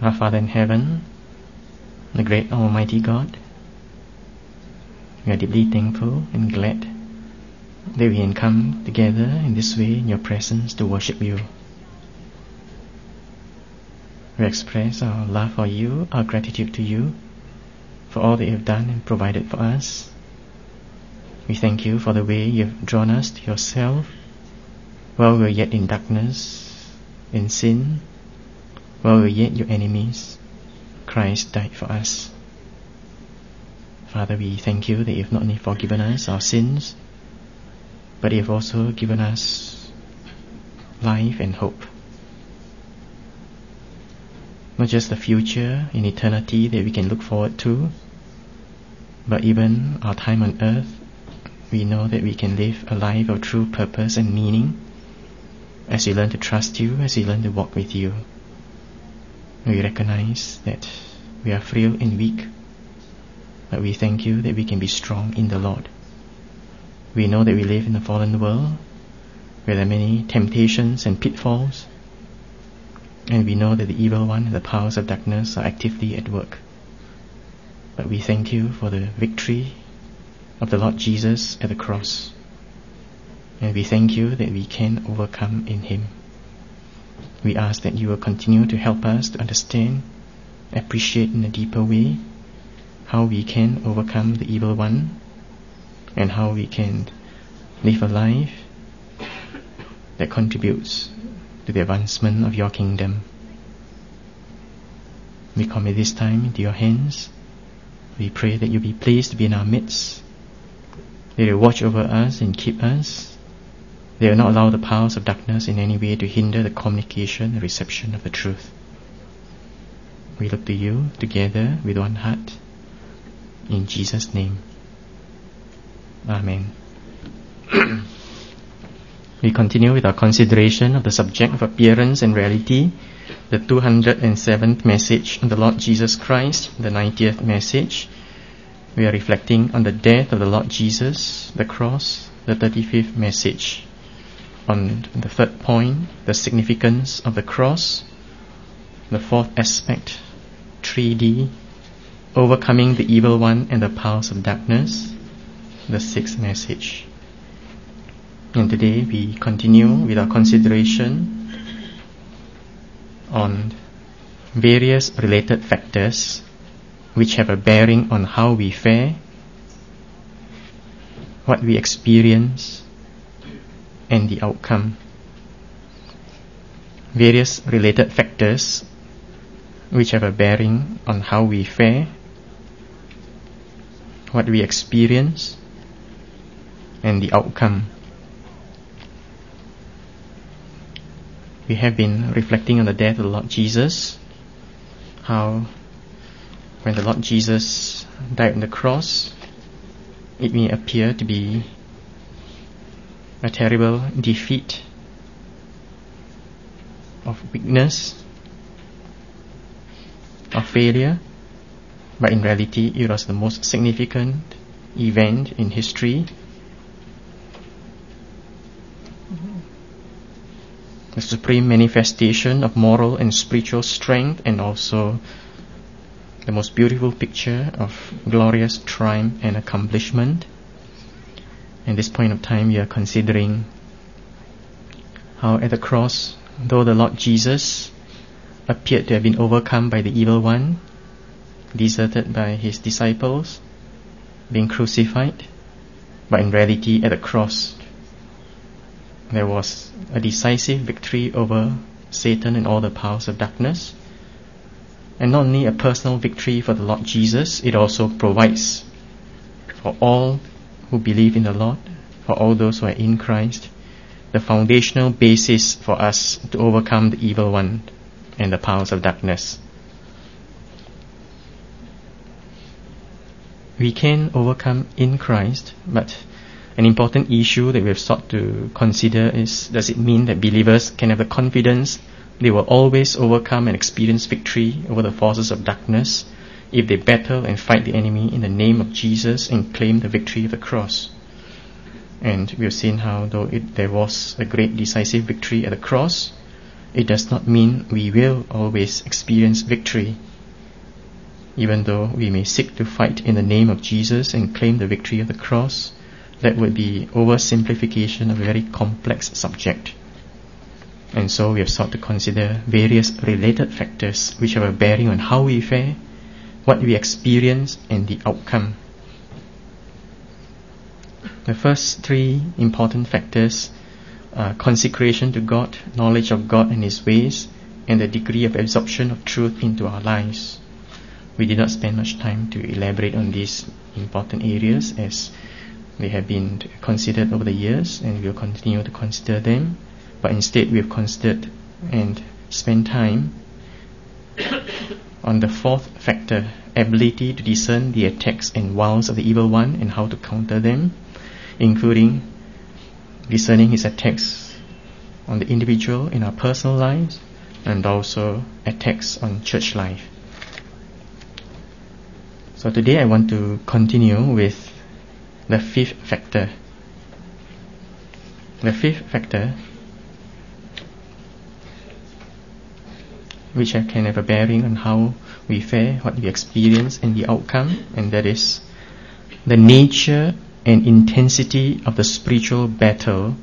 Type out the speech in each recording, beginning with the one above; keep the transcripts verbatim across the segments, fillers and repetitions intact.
Our Father in heaven, the great Almighty God, we are deeply thankful and glad that we can come together in this way in your presence to worship you. We express our love for you, our gratitude to you for all that you have done and provided for us. We thank you for the way you have drawn us to yourself while we were yet in darkness, in sin, while we were yet your enemies. Christ died for us. Father, we thank you that you have not only forgiven us our sins, but you have also given us life and hope. Not just the future in eternity that we can look forward to, but even our time on earth, we know that we can live a life of true purpose and meaning as we learn to trust you, as we learn to walk with you. We recognize that we are frail and weak, but we thank you that we can be strong in the Lord. We know that we live in a fallen world where there are many temptations and pitfalls, and we know that the evil one and the powers of darkness are actively at work. But we thank you for the victory of the Lord Jesus at the cross, and we thank you that we can overcome in Him. We ask that you will continue to help us to understand, appreciate in a deeper way how we can overcome the evil one and how we can live a life that contributes to the advancement of your kingdom. We commit this time into your hands. We pray that you be pleased to be in our midst, that you watch over us and keep us. They will not allow the powers of darkness in any way to hinder the communication and reception of the truth. We look to you together with one heart. In Jesus' name. Amen. We continue with our consideration of the subject of appearance and reality, the two hundred seventh message of the Lord Jesus Christ, the ninetieth message. We are reflecting on the death of the Lord Jesus, the cross, the thirty-fifth message. On the third point, the significance of the cross. The fourth aspect, three D, overcoming the evil one and the powers of darkness. The sixth message. And today we continue with our consideration on various related factors which have a bearing on how we fare, what we experience, and the outcome. Various related factors which have a bearing on how we fare, what we experience, and the outcome. We have been reflecting on the death of the Lord Jesus, how when the Lord Jesus died on the cross, it may appear to be a terrible defeat of weakness, of failure, but in reality it was the most significant event in history. The supreme manifestation of moral and spiritual strength, and also the most beautiful picture of glorious triumph and accomplishment. At this point of time, we are considering how at the cross, though the Lord Jesus appeared to have been overcome by the evil one, deserted by his disciples, being crucified, but in reality at the cross there was a decisive victory over Satan and all the powers of darkness. And not only a personal victory for the Lord Jesus, it also provides for all who believe in the Lord, for all those who are in Christ, the foundational basis for us to overcome the evil one and the powers of darkness. We can overcome in Christ, but an important issue that we have sought to consider is, does it mean that believers can have the confidence they will always overcome and experience victory over the forces of darkness if they battle and fight the enemy in the name of Jesus and claim the victory of the cross? And we have seen how, though it, there was a great decisive victory at the cross, it does not mean we will always experience victory. Even though we may seek to fight in the name of Jesus and claim the victory of the cross, that would be oversimplification of a very complex subject. And so we have sought to consider various related factors which have a bearing on how we fare, what we experience, and the outcome. The first three important factors are consecration to God, knowledge of God and His ways, and the degree of absorption of truth into our lives. We did not spend much time to elaborate on these important areas as they have been considered over the years, and we will continue to consider them. But instead we have considered and spent time on the fourth factor, ability to discern the attacks and wiles of the evil one and how to counter them, including discerning his attacks on the individual in our personal lives and also attacks on church life. So today I want to continue with the fifth factor. The fifth factor, which can have a bearing on how we fare, what we experience, and the outcome, and that is the nature and intensity of the spiritual battle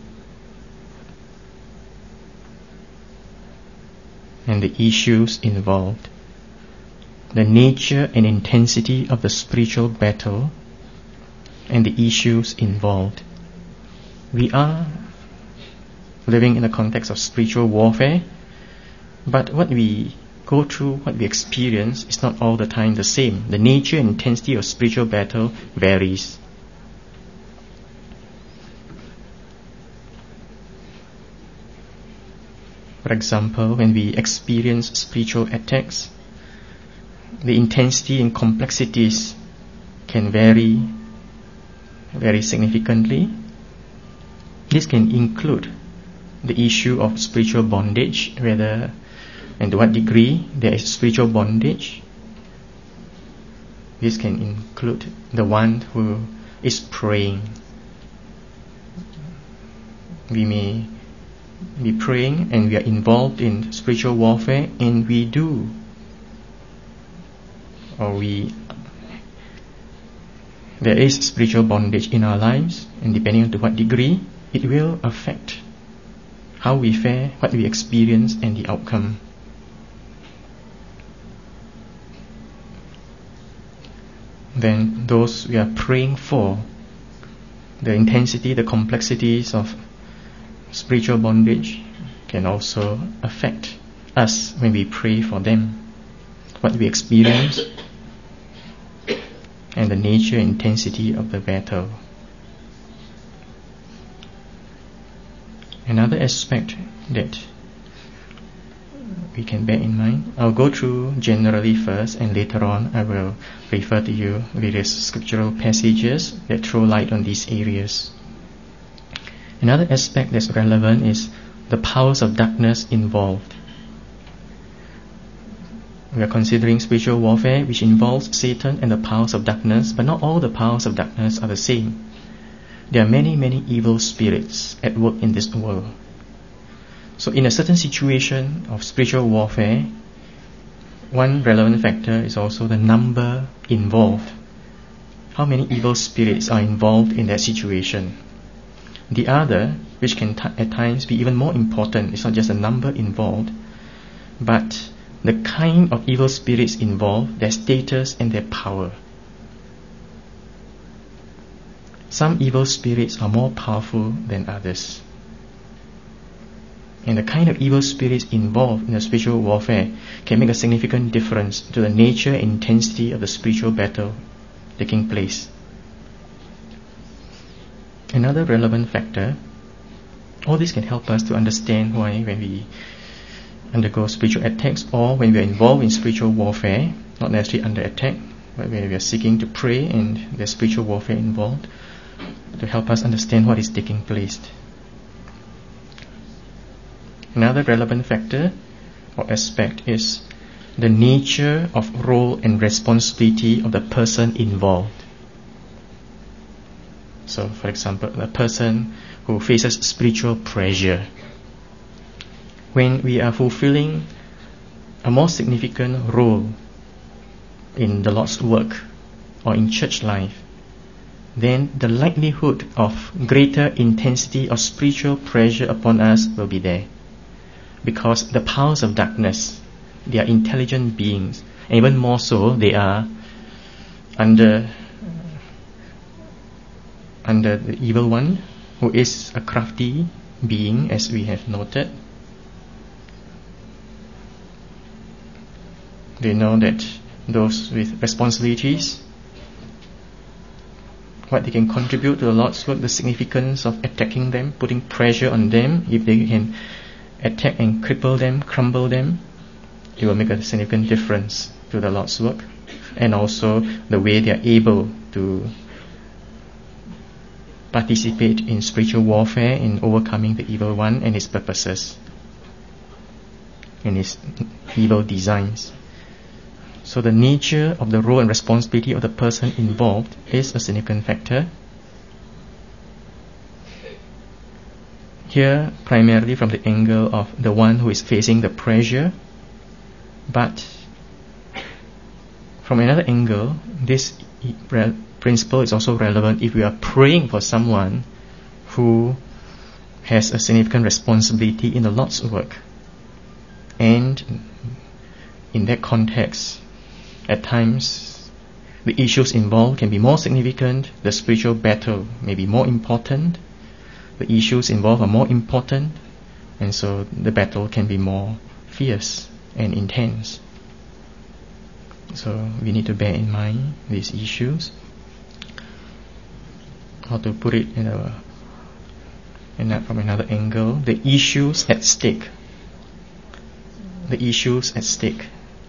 and the issues involved. The nature and intensity of the spiritual battle and the issues involved. We are living in the context of spiritual warfare, but what we go through, what we experience, is not all the time the same. The nature and intensity of spiritual battle varies. For example, when we experience spiritual attacks, the intensity and complexities can vary very significantly. This can include the issue of spiritual bondage, whether and to what degree there is spiritual bondage. This can include the one who is praying. We may be praying and we are involved in spiritual warfare, and we do or we there is spiritual bondage in our lives, and depending on to what degree, it will affect how we fare, what we experience, and the outcome. Then those we are praying for, the intensity, the complexities of spiritual bondage can also affect us when we pray for them, what we experience, and the nature and intensity of the battle. Another aspect that we can bear in mind, I'll go through generally first, and later on I will refer to you various scriptural passages that throw light on these areas. Another aspect that's relevant is the powers of darkness involved. We are considering spiritual warfare, which involves Satan and the powers of darkness, but not all the powers of darkness are the same. There are many, many evil spirits at work in this world. So in a certain situation of spiritual warfare, one relevant factor is also the number involved. How many evil spirits are involved in that situation? The other, which can t- at times be even more important, is not just the number involved, but the kind of evil spirits involved, their status and their power. Some evil spirits are more powerful than others. And the kind of evil spirits involved in the spiritual warfare can make a significant difference to the nature and intensity of the spiritual battle taking place. Another relevant factor, all this can help us to understand why when we undergo spiritual attacks, or when we are involved in spiritual warfare, not necessarily under attack, but when we are seeking to pray and there's spiritual warfare involved, to help us understand what is taking place. Another relevant factor or aspect is the nature of role and responsibility of the person involved. So, for example, a person who faces spiritual pressure. when we are fulfilling a more significant role in the Lord's work or in church life, then the likelihood of greater intensity of spiritual pressure upon us will be there. Because the powers of darkness, they are intelligent beings, and even more so, they are under under the evil one, who is a crafty being, as we have noted. They know that those with responsibilities, what they can contribute to the Lord's work, the significance of attacking them, putting pressure on them. If they can attack and cripple them, crumble them, it will make a significant difference to the Lord's work, and also the way they are able to participate in spiritual warfare, in overcoming the evil one and his purposes and his evil designs. So the nature of the role and responsibility of the person involved is a significant factor. Here, primarily from the angle of the one who is facing the pressure, but from another angle, this re- principle is also relevant if we are praying for someone who has a significant responsibility in the Lord's work. And in that context, at times, the issues involved can be more significant, the spiritual battle may be more important, the issues involved are more important, and so the battle can be more fierce and intense. So we need to bear in mind these issues. How to put it in a, in a, from another angle, the issues at stake. The issues at stake.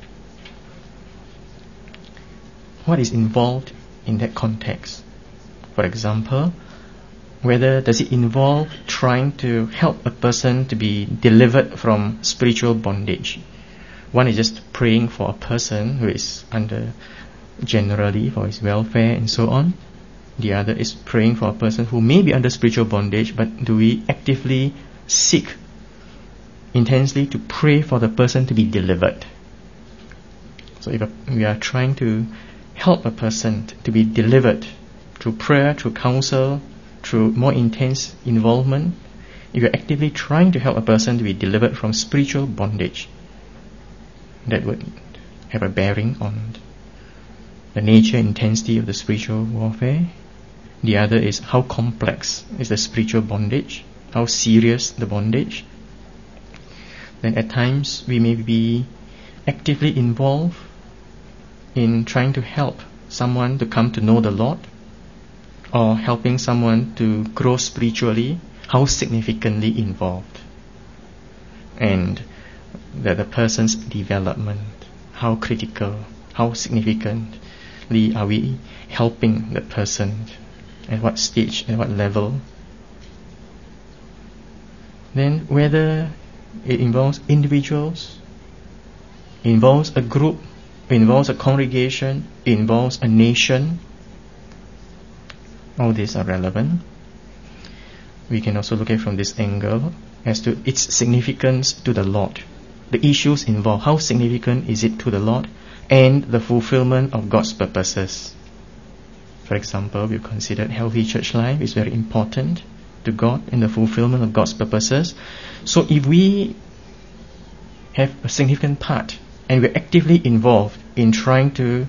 What is involved in that context? For example, whether does it involve trying to help a person to be delivered from spiritual bondage? One is just praying for a person who is under, generally for his welfare and so on. The other is praying for a person who may be under spiritual bondage, but do we actively seek intensely to pray for the person to be delivered? So if a, we are trying to help a person to be delivered through prayer, through counsel, through more intense involvement, if you're actively trying to help a person to be delivered from spiritual bondage, that would have a bearing on the nature and intensity of the spiritual warfare. The other is how complex is the spiritual bondage, how serious the bondage. Then at times we may be actively involved in trying to help someone to come to know the Lord, or helping someone to grow spiritually, how significantly involved, and that the person's development, how critical, how significantly are we helping the person, at what stage, at what level. Then whether it involves individuals, involves a group, involves a congregation, involves a nation, all these are relevant. We can also look at it from this angle as to its significance to the Lord. The issues involved, how significant is it to the Lord and the fulfillment of God's purposes. For example, we've considered healthy church life is very important to God in the fulfillment of God's purposes. So if we have a significant part and we're actively involved in trying to,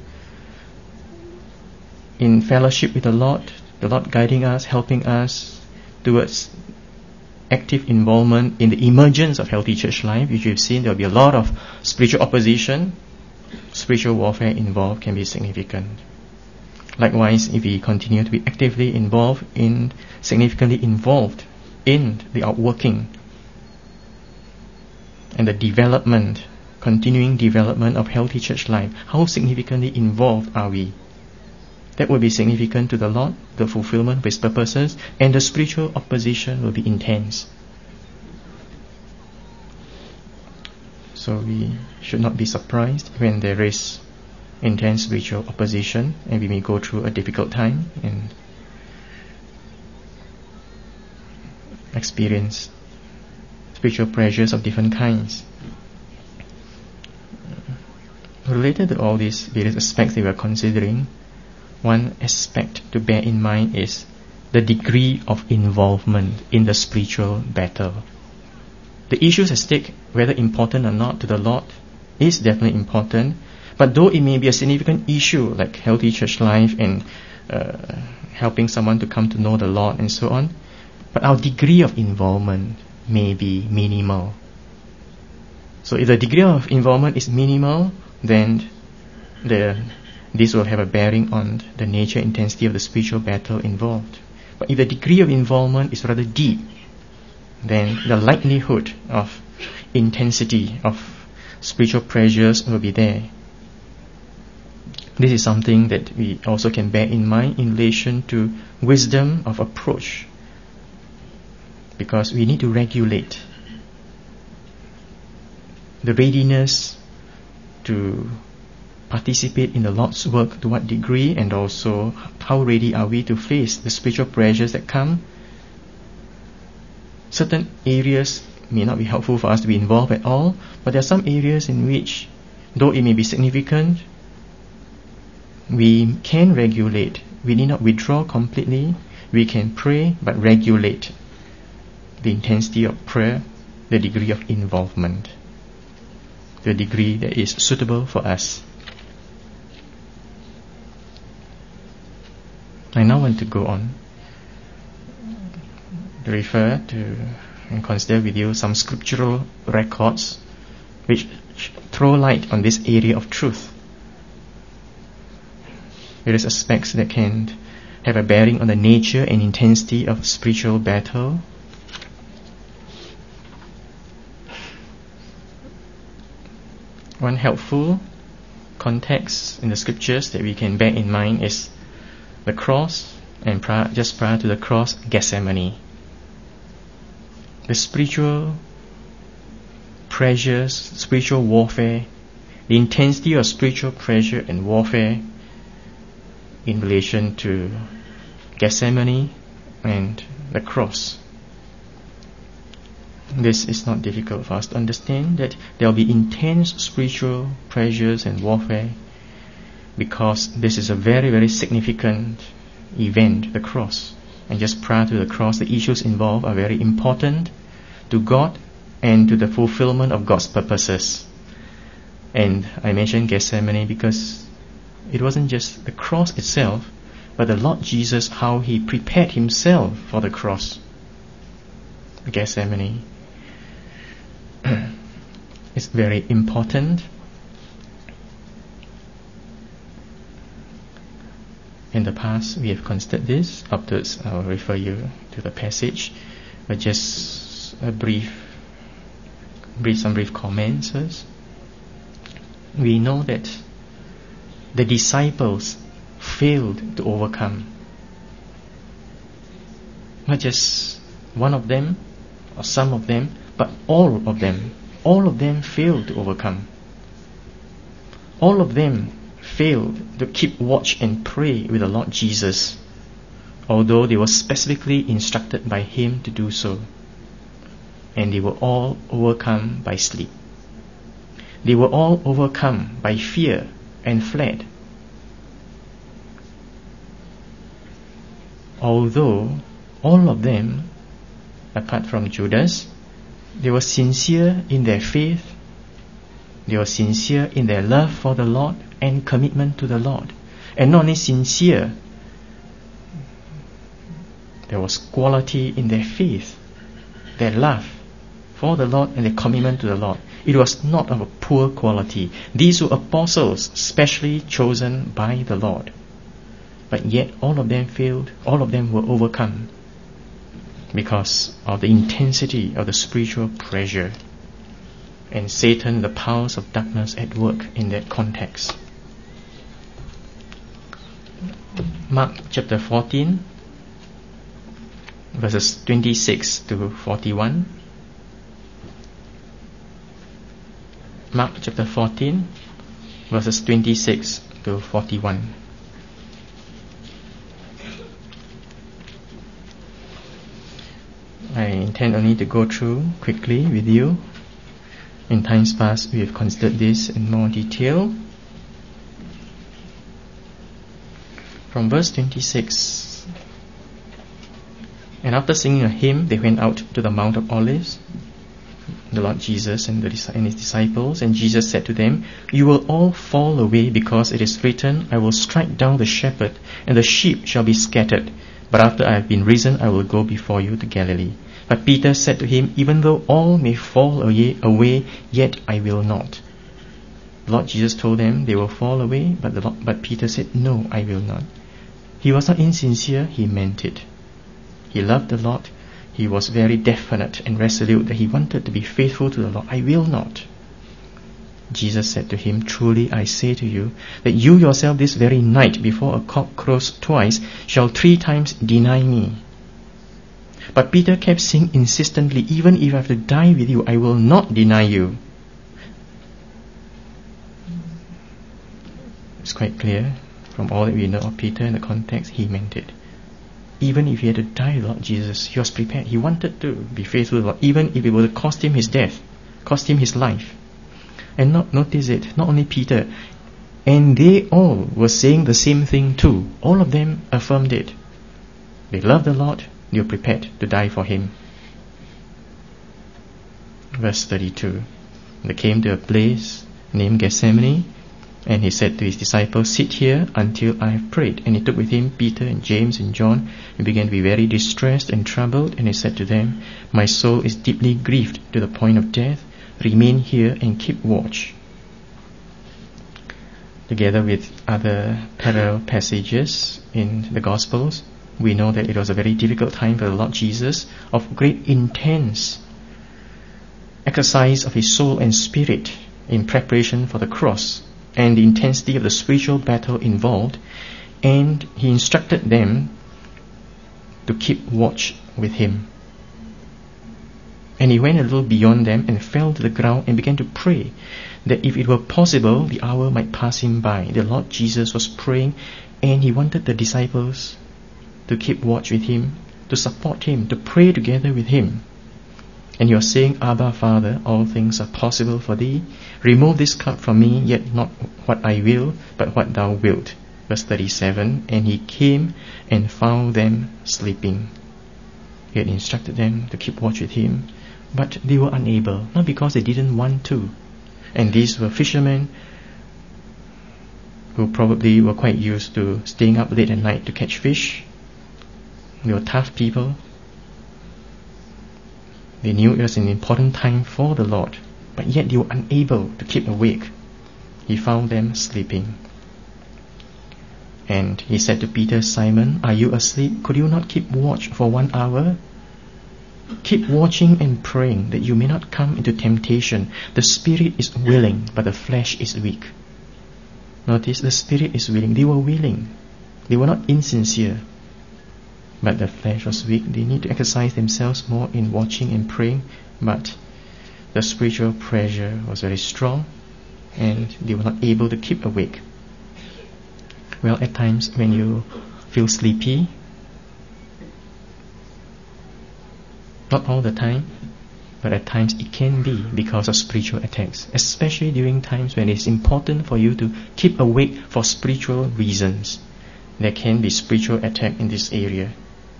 in fellowship with the Lord, the Lord guiding us, helping us towards active involvement in the emergence of healthy church life, which we've seen there will be a lot of spiritual opposition, spiritual warfare involved can be significant. Likewise, if we continue to be actively involved in, significantly involved in the outworking and the development, continuing development of healthy church life, how significantly involved are we? That will be significant to the Lord, the fulfillment of His purposes, and the spiritual opposition will be intense. So we should not be surprised when there is intense spiritual opposition and we may go through a difficult time and experience spiritual pressures of different kinds. Related to all these various aspects that we are considering, one aspect to bear in mind is the degree of involvement in the spiritual battle. The issues at stake, whether important or not to the Lord, is definitely important, but though it may be a significant issue like healthy church life and uh, helping someone to come to know the Lord and so on, but our degree of involvement may be minimal. So if the degree of involvement is minimal, then the, this will have a bearing on the nature and intensity of the spiritual battle involved. But if the degree of involvement is rather deep, then the likelihood of intensity of spiritual pressures will be there. This is something that we also can bear in mind in relation to wisdom of approach, because we need to regulate the readiness to participate in the Lord's work to what degree, and also how ready are we to face the spiritual pressures that come. Certain areas may not be helpful for us to be involved at all, but there are some areas in which, though it may be significant, we can regulate. We need not withdraw completely. We can pray, but regulate the intensity of prayer, the degree of involvement, the degree that is suitable for us. I now want to go on to refer to and consider with you some scriptural records which throw light on this area of truth. Various aspects that can have a bearing on the nature and intensity of spiritual battle. One helpful context in the scriptures that we can bear in mind is the cross, and prior, just prior to the cross, Gethsemane. The spiritual pressures, spiritual warfare, the intensity of spiritual pressure and warfare in relation to Gethsemane and the cross. This is not difficult for us to understand, that there will be intense spiritual pressures and warfare, because this is a very, very significant event, the cross. And just prior to the cross, the issues involved are very important to God and to the fulfillment of God's purposes. And I mentioned Gethsemane because it wasn't just the cross itself, but the Lord Jesus, how He prepared Himself for the cross. Gethsemane is very important. In the past, we have considered this. Afterwards, I'll refer you to the passage, but just a brief, brief some brief comments first. We know that the disciples failed to overcome. Not just one of them or some of them, but all of them. All of them failed to overcome. All of them failed to keep watch and pray with the Lord Jesus, although they were specifically instructed by Him to do so. And they were all overcome by sleep. They were all overcome by fear and fled. Although all of them, apart from Judas, they were sincere in their faith, they were sincere in their love for the Lord and commitment to the Lord. And not only sincere, there was quality in their faith, their love for the Lord and their commitment to the Lord. It was not of a poor quality. These were apostles specially chosen by the Lord. But yet all of them failed, all of them were overcome because of the intensity of the spiritual pressure and Satan, the powers of darkness at work in that context. Mark chapter fourteen, verses twenty-six to forty-one. Mark chapter fourteen, verses twenty-six to forty-one. I intend only to go through quickly with you. In times past, we have considered this in more detail. From verse twenty-six, and after singing a hymn, they went out to the Mount of Olives, the Lord Jesus and, the, and his disciples, and Jesus said to them, "You will all fall away, because it is written, I will strike down the shepherd, and the sheep shall be scattered. But after I have been risen, I will go before you to Galilee." But Peter said to him, "Even though all may fall away, away yet I will not." The Lord Jesus told them they will fall away, but, the Lord, but Peter said, "No, I will not." He was not insincere, he meant it. He loved the Lord. He was very definite and resolute that he wanted to be faithful to the Lord. "I will not." Jesus said to him, "Truly I say to you, that you yourself this very night, before a cock crows twice, shall three times deny me." But Peter kept saying insistently, "Even if I have to die with you, I will not deny you." It's quite clear from all that we know of Peter in the context, he meant it. Even if he had to die with Lord Jesus, he was prepared. He wanted to be faithful to the Lord, even if it would cost him his death, cost him his life. And not notice it, not only Peter, and they all were saying the same thing too. All of them affirmed it. They loved the Lord, they were prepared to die for him. Verse thirty-two. They came to a place named Gethsemane, and he said to his disciples, "Sit here until I have prayed." And he took with him Peter and James and John, and began to be very distressed and troubled. And he said to them, "My soul is deeply grieved to the point of death. Remain here and keep watch." Together with other parallel passages in the Gospels, we know that it was a very difficult time for the Lord Jesus, of great intense exercise of his soul and spirit in preparation for the cross, and the intensity of the spiritual battle involved, and he instructed them to keep watch with him. And he went a little beyond them and fell to the ground and began to pray that if it were possible, the hour might pass him by. The Lord Jesus was praying, and he wanted the disciples to keep watch with him, to support him, to pray together with him. And he was saying, "Abba, Father, all things are possible for thee. Remove this cup from me, yet not what I will, but what thou wilt." Verse thirty-seven, and he came and found them sleeping. He had instructed them to keep watch with him, but they were unable, not because they didn't want to. And these were fishermen who probably were quite used to staying up late at night to catch fish. They were tough people. They knew it was an important time for the Lord, but yet they were unable to keep awake. He found them sleeping. And he said to Peter, "Simon, are you asleep? Could you not keep watch for one hour? Keep watching and praying, that you may not come into temptation. The spirit is willing, but the flesh is weak." Notice, the spirit is willing. They were willing. They were not insincere. But the flesh was weak. They need to exercise themselves more in watching and praying, but the spiritual pressure was very strong, and they were not able to keep awake. Well, at times when you feel sleepy, not all the time, but at times it can be because of spiritual attacks, especially during times when it's important for you to keep awake for spiritual reasons. There can be spiritual attack in this area,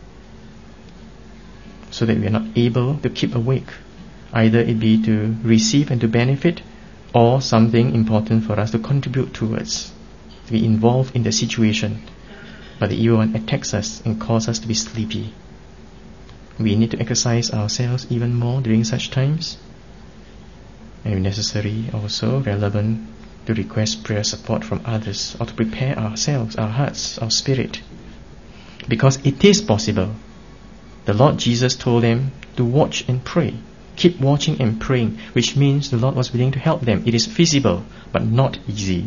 so that we are not able to keep awake. Either it be to receive and to benefit, or something important for us to contribute towards, to be involved in the situation. But the evil one attacks us and causes us to be sleepy. We need to exercise ourselves even more during such times, and if necessary also relevant to request prayer support from others, or to prepare ourselves, our hearts, our spirit, because it is possible. The Lord Jesus told them to watch and pray. Keep watching and praying, which means the Lord was willing to help them. It is feasible, but not easy.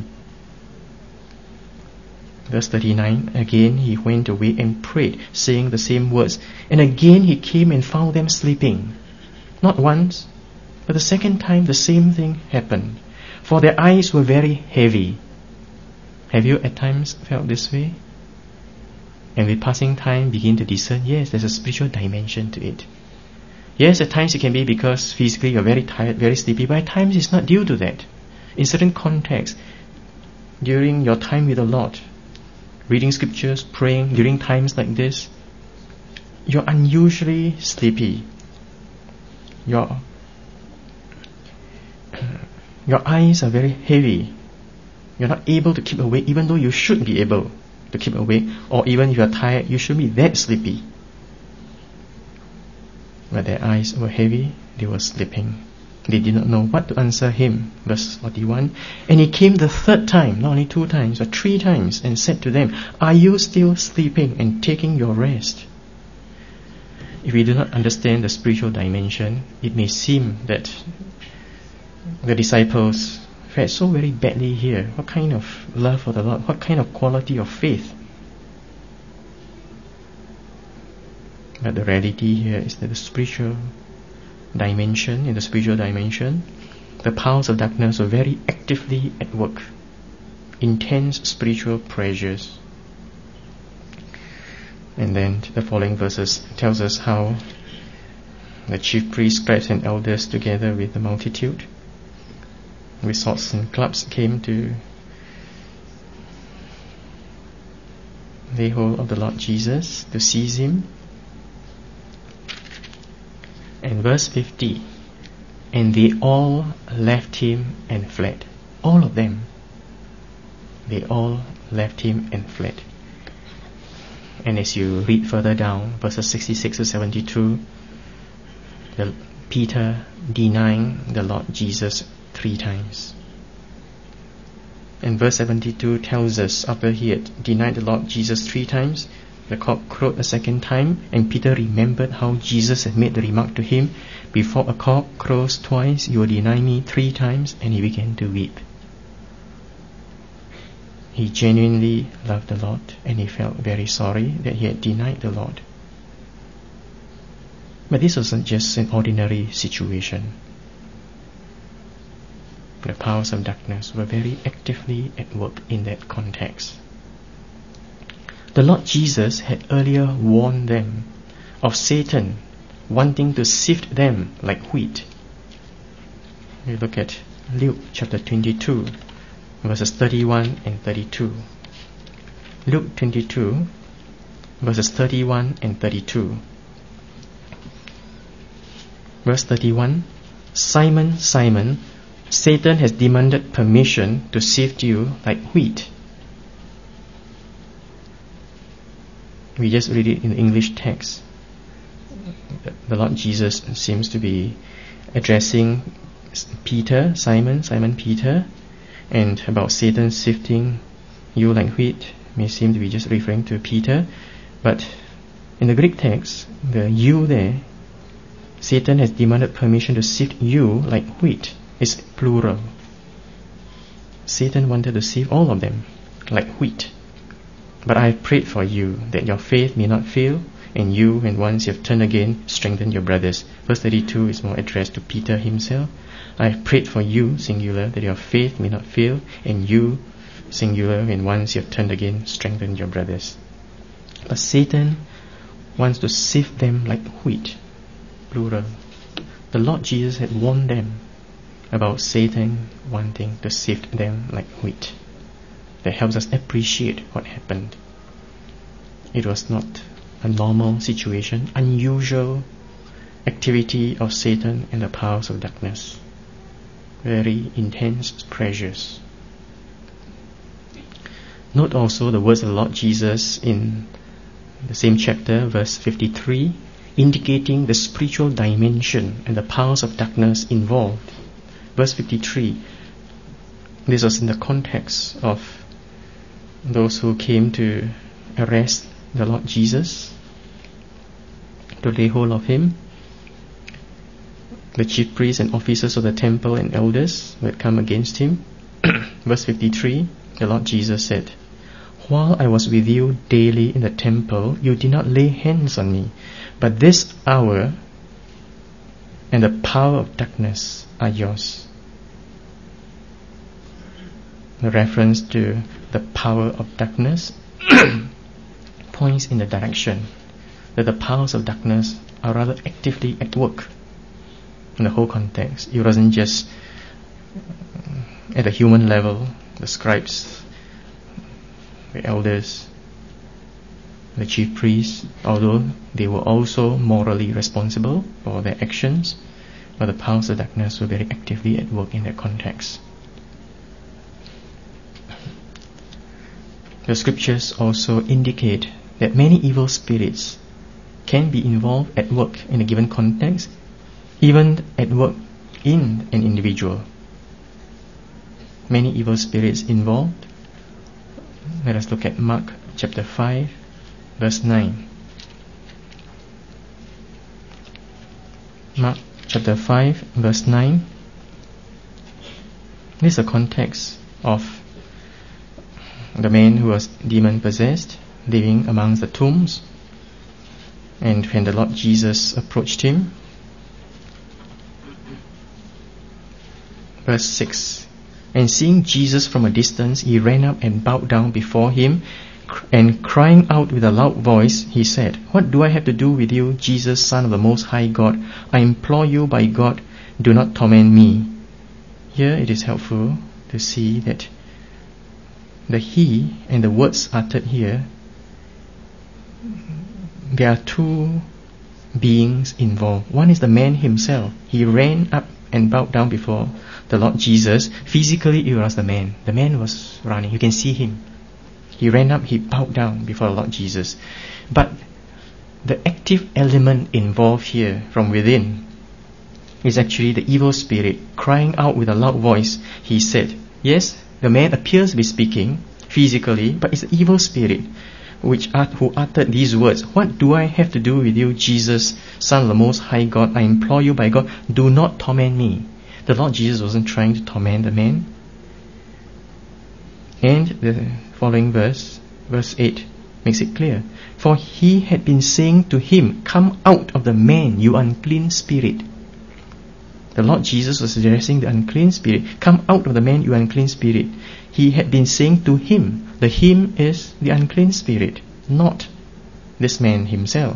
Verse thirty-nine, again he went away and prayed, saying the same words. And again he came and found them sleeping. Not once, but the second time the same thing happened. For their eyes were very heavy. Have you at times felt this way? And with passing time begin to discern, yes, there's a spiritual dimension to it. Yes, at times it can be because physically you're very tired, very sleepy, but at times it's not due to that. In certain contexts, during your time with the Lord, reading scriptures, praying, during times like this, you're unusually sleepy. Your, your eyes are very heavy. You're not able to keep awake, even though you should be able to keep awake, or even if you're tired, you should be that sleepy. But their eyes were heavy, they were sleeping. They did not know what to answer him. Verse forty-one. And he came the third time, not only two times, but three times, and said to them, Are you still sleeping and taking your rest? If we do not understand the spiritual dimension, it may seem that the disciples fared so very badly here. What kind of love for the Lord? What kind of quality of faith? But the reality here is that the spiritual dimension, in the spiritual dimension, the powers of darkness are very actively at work. Intense spiritual pressures. And then the following verses tells us how the chief priests, scribes and elders, together with the multitude, with swords and clubs, came to lay hold of the Lord Jesus, to seize him. And verse fifty, and they all left him and fled. All of them. They all left him and fled. And as you read further down, verses sixty-six to seventy-two, the, Peter denying the Lord Jesus three times. And verse seventy-two tells us, after he had denied the Lord Jesus three times, the cock crowed a second time, and Peter remembered how Jesus had made the remark to him, Before a cock crows twice, you will deny me three times, and he began to weep. He genuinely loved the Lord, and he felt very sorry that he had denied the Lord. But this wasn't just an ordinary situation. The powers of darkness were very actively at work in that context. The Lord Jesus had earlier warned them of Satan wanting to sift them like wheat. We look at Luke chapter twenty-two, verses thirty-one and thirty-two. Luke twenty-two, verses thirty-one and thirty-two. Verse thirty-one, Simon, Simon, Satan has demanded permission to sift you like wheat. We just read it in the English text. The Lord Jesus seems to be addressing Peter, Simon, Simon Peter, and about Satan sifting you like wheat may seem to be just referring to Peter, but in the Greek text, the you there, Satan has demanded permission to sift you like wheat, is plural. Satan wanted to sift all of them like wheat. But I have prayed for you, that your faith may not fail, and you, when once you have turned again, strengthen your brothers. Verse thirty-two is more addressed to Peter himself. I have prayed for you, singular, that your faith may not fail, and you, singular, when once you have turned again, strengthen your brothers. But Satan wants to sift them like wheat, plural. The Lord Jesus had warned them about Satan wanting to sift them like wheat. That helps us appreciate what happened. It was not a normal situation, unusual activity of Satan and the powers of darkness. Very intense pressures. Note also the words of the Lord Jesus in the same chapter, verse fifty-three, indicating the spiritual dimension and the powers of darkness involved. Verse fifty-three, this was in the context of those who came to arrest the Lord Jesus, to lay hold of him, the chief priests and officers of the temple and elders who had come against him. Verse fifty-three, the Lord Jesus said, While I was with you daily in the temple, you did not lay hands on me, but this hour and the power of darkness are yours. The reference to the power of darkness points in the direction that the powers of darkness are rather actively at work in the whole context. It wasn't just at the human level, the scribes, the elders, the chief priests, although they were also morally responsible for their actions, but the powers of darkness were very actively at work in that context. The scriptures also indicate that many evil spirits can be involved at work in a given context, even at work in an individual. Many evil spirits involved. Let us look at Mark chapter five, verse nine. Mark chapter five, verse nine. This is the context of the man who was demon-possessed, living amongst the tombs. And when the Lord Jesus approached him, verse six, and seeing Jesus from a distance, he ran up and bowed down before him, and crying out with a loud voice, he said, "What do I have to do with you, Jesus, Son of the Most High God? I implore you by God, do not torment me." Here it is helpful to see that the he and the words uttered here, there are two beings involved. One is the man himself. He ran up and bowed down before the Lord Jesus. Physically, it was the man. The man was running. You can see him. He ran up, he bowed down before the Lord Jesus. But the active element involved here from within is actually the evil spirit crying out with a loud voice. He said, yes, the man appears to be speaking physically, but it's the evil spirit which ut- who uttered these words. "What do I have to do with you, Jesus, Son of the Most High God? I implore you by God, do not torment me." The Lord Jesus wasn't trying to torment the man. And the following verse, verse eight, makes it clear. For he had been saying to him, "Come out of the man, you unclean spirit." The Lord Jesus was addressing the unclean spirit. "Come out of the man, you unclean spirit." He had been saying to him. The him is the unclean spirit, not this man himself.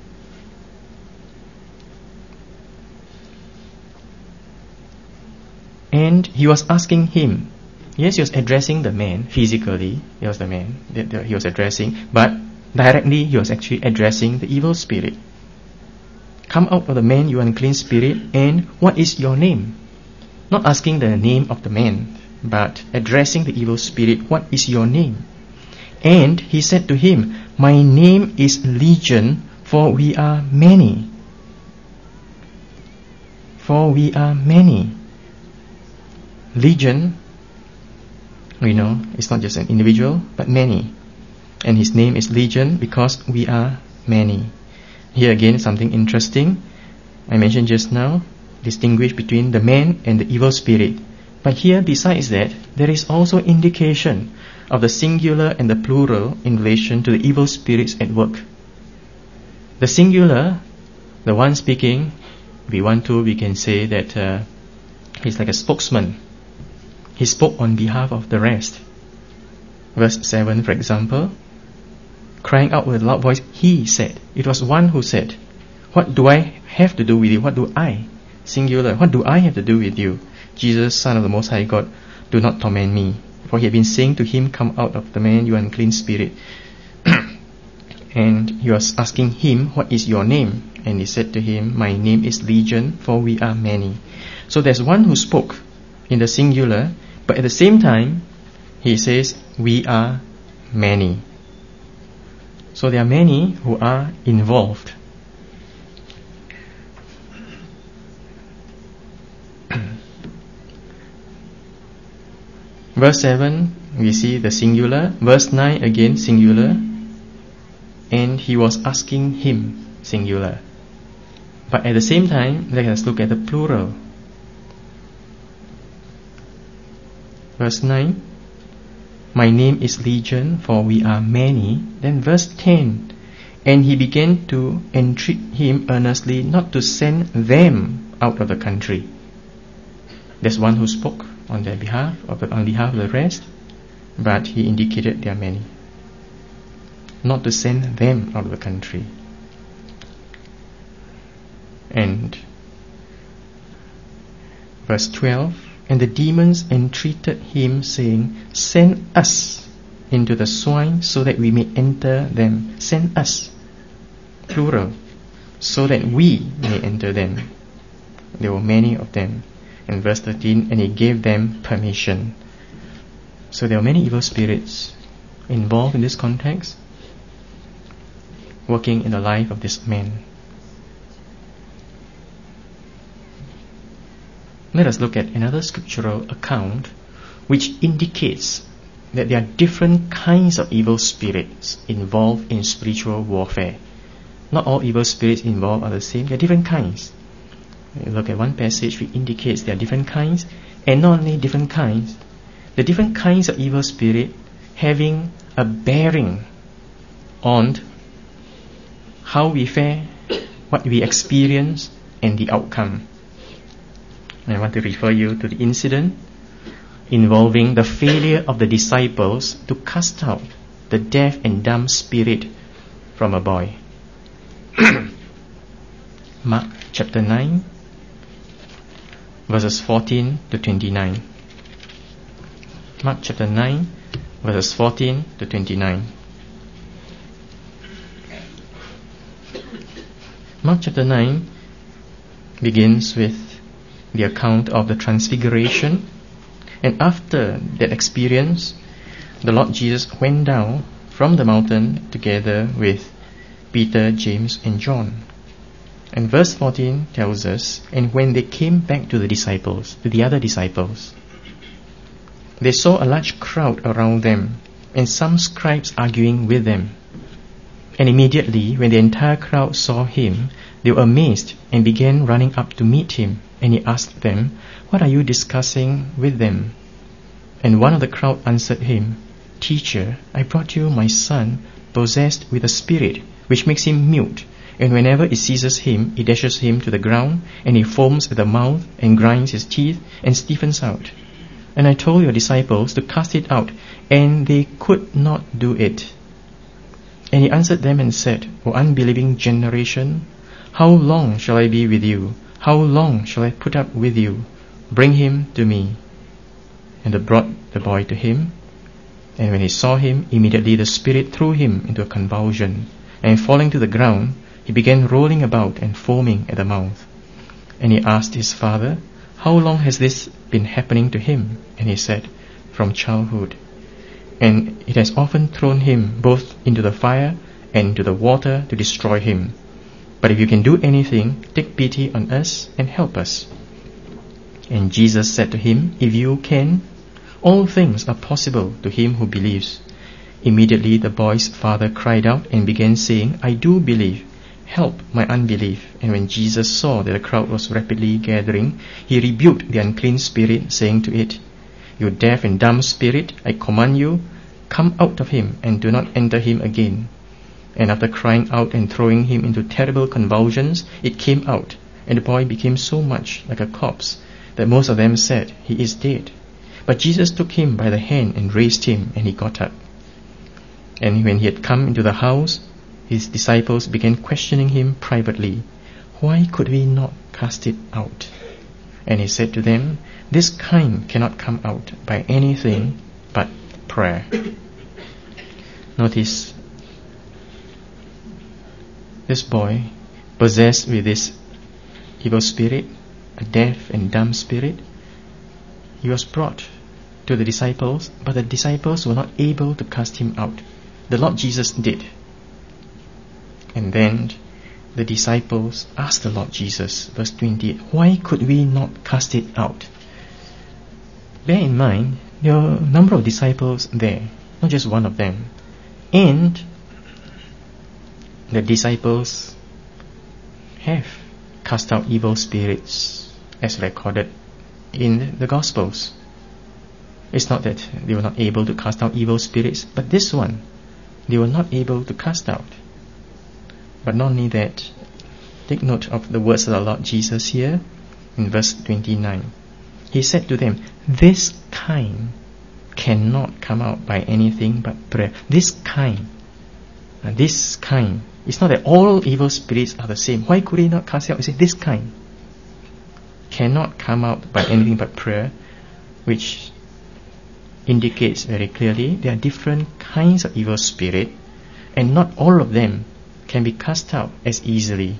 And he was asking him. Yes, he was addressing the man physically. He was the man that he was addressing, but directly he was actually addressing the evil spirit. "Come out of the man, you unclean spirit, and what is your name?" Not asking the name of the man, but addressing the evil spirit, "What is your name?" And he said to him, "My name is Legion, for we are many." For we are many. Legion, we know, it's not just an individual, but many. And his name is Legion because we are many. Here again, something interesting. I mentioned just now, distinguish between the man and the evil spirit. But here, besides that, there is also indication of the singular and the plural in relation to the evil spirits at work. The singular, the one speaking, if we want to, we can say that uh, he's like a spokesman. He spoke on behalf of the rest. Verse seven, for example, crying out with a loud voice, he said. It was one who said, "What do I have to do with you? What do I?" Singular. "What do I have to do with you, Jesus, Son of the Most High God? Do not torment me." For he had been saying to him, "Come out of the man, you unclean spirit." And he was asking him, "What is your name?" And he said to him, "My name is Legion, for we are many." So there's one who spoke in the singular, but at the same time, he says, "We are many." So there are many who are involved. Verse seven, we see the singular. Verse nine, again singular. And he was asking him, singular. But at the same time, let us look at the plural. Verse nine, "My name is Legion, for we are many." Then verse ten, and he began to entreat him earnestly not to send them out of the country. There's one who spoke on their behalf, of the, on behalf of the rest, but he indicated there are many. Not to send them out of the country. And verse twelve, and the demons entreated him, saying, send us into the swine so that we may enter them. Send us, plural, so that we may enter them. There were many of them. And verse thirteen, and he gave them permission. So there are many evil spirits involved in this context, working in the life of this man. Let us look at another scriptural account which indicates that there are different kinds of evil spirits involved in spiritual warfare. Not all evil spirits involved are the same. There are different kinds. You look at one passage which indicates there are different kinds, and not only different kinds, the different kinds of evil spirit having a bearing on how we fare, what we experience, and the outcome. And I want to refer you to the incident involving the failure of the disciples to cast out the deaf and dumb spirit from a boy. Mark chapter nine, verses fourteen to twenty-nine. Mark chapter nine, verses fourteen to twenty-nine. Mark chapter nine begins with the account of the transfiguration, and after that experience, the Lord Jesus went down from the mountain together with Peter, James, and John. And verse fourteen tells us, and when they came back to the disciples, to the other disciples, they saw a large crowd around them, and some scribes arguing with them. And immediately, when the entire crowd saw him, they were amazed and began running up to meet him. And he asked them, what are you discussing with them? And one of the crowd answered him, Teacher, I brought you my son, possessed with a spirit, which makes him mute. And whenever it seizes him, it dashes him to the ground, and he foams at the mouth, and grinds his teeth, and stiffens out. And I told your disciples to cast it out, and they could not do it. And he answered them and said, O unbelieving generation, how long shall I be with you? How long shall I put up with you? Bring him to me. And they brought the boy to him. And when he saw him, immediately the spirit threw him into a convulsion. And falling to the ground, he began rolling about and foaming at the mouth. And he asked his father, how long has this been happening to him? And he said, from childhood. And it has often thrown him both into the fire and into the water to destroy him. But if you can do anything, take pity on us and help us. And Jesus said to him, if you can, all things are possible to him who believes. Immediately the boy's father cried out and began saying, I do believe. Help my unbelief. And when Jesus saw that the crowd was rapidly gathering, he rebuked the unclean spirit, saying to it, you deaf and dumb spirit, I command you, come out of him and do not enter him again. And after crying out and throwing him into terrible convulsions, it came out, and the boy became so much like a corpse that most of them said, he is dead. But Jesus took him by the hand and raised him, and he got up. And when he had come into the house, his disciples began questioning him privately, why could we not cast it out? And he said to them, this kind cannot come out by anything but prayer. Notice, this boy, possessed with this evil spirit, a deaf and dumb spirit, he was brought to the disciples, but the disciples were not able to cast him out. The Lord Jesus did. And then the disciples asked the Lord Jesus, verse twenty, why could we not cast it out? Bear in mind, there are a number of disciples there, not just one of them. And the disciples have cast out evil spirits as recorded in the Gospels. It's not that they were not able to cast out evil spirits, but this one, they were not able to cast out. But not only that, take note of the words of the Lord Jesus here in verse twenty-nine. He said to them, this kind cannot come out by anything but prayer. This kind, uh, this kind It's not that all evil spirits are the same. Why could he not cast out? He said, this kind cannot come out by anything but prayer, which indicates very clearly there are different kinds of evil spirit, and not all of them can be cast out as easily.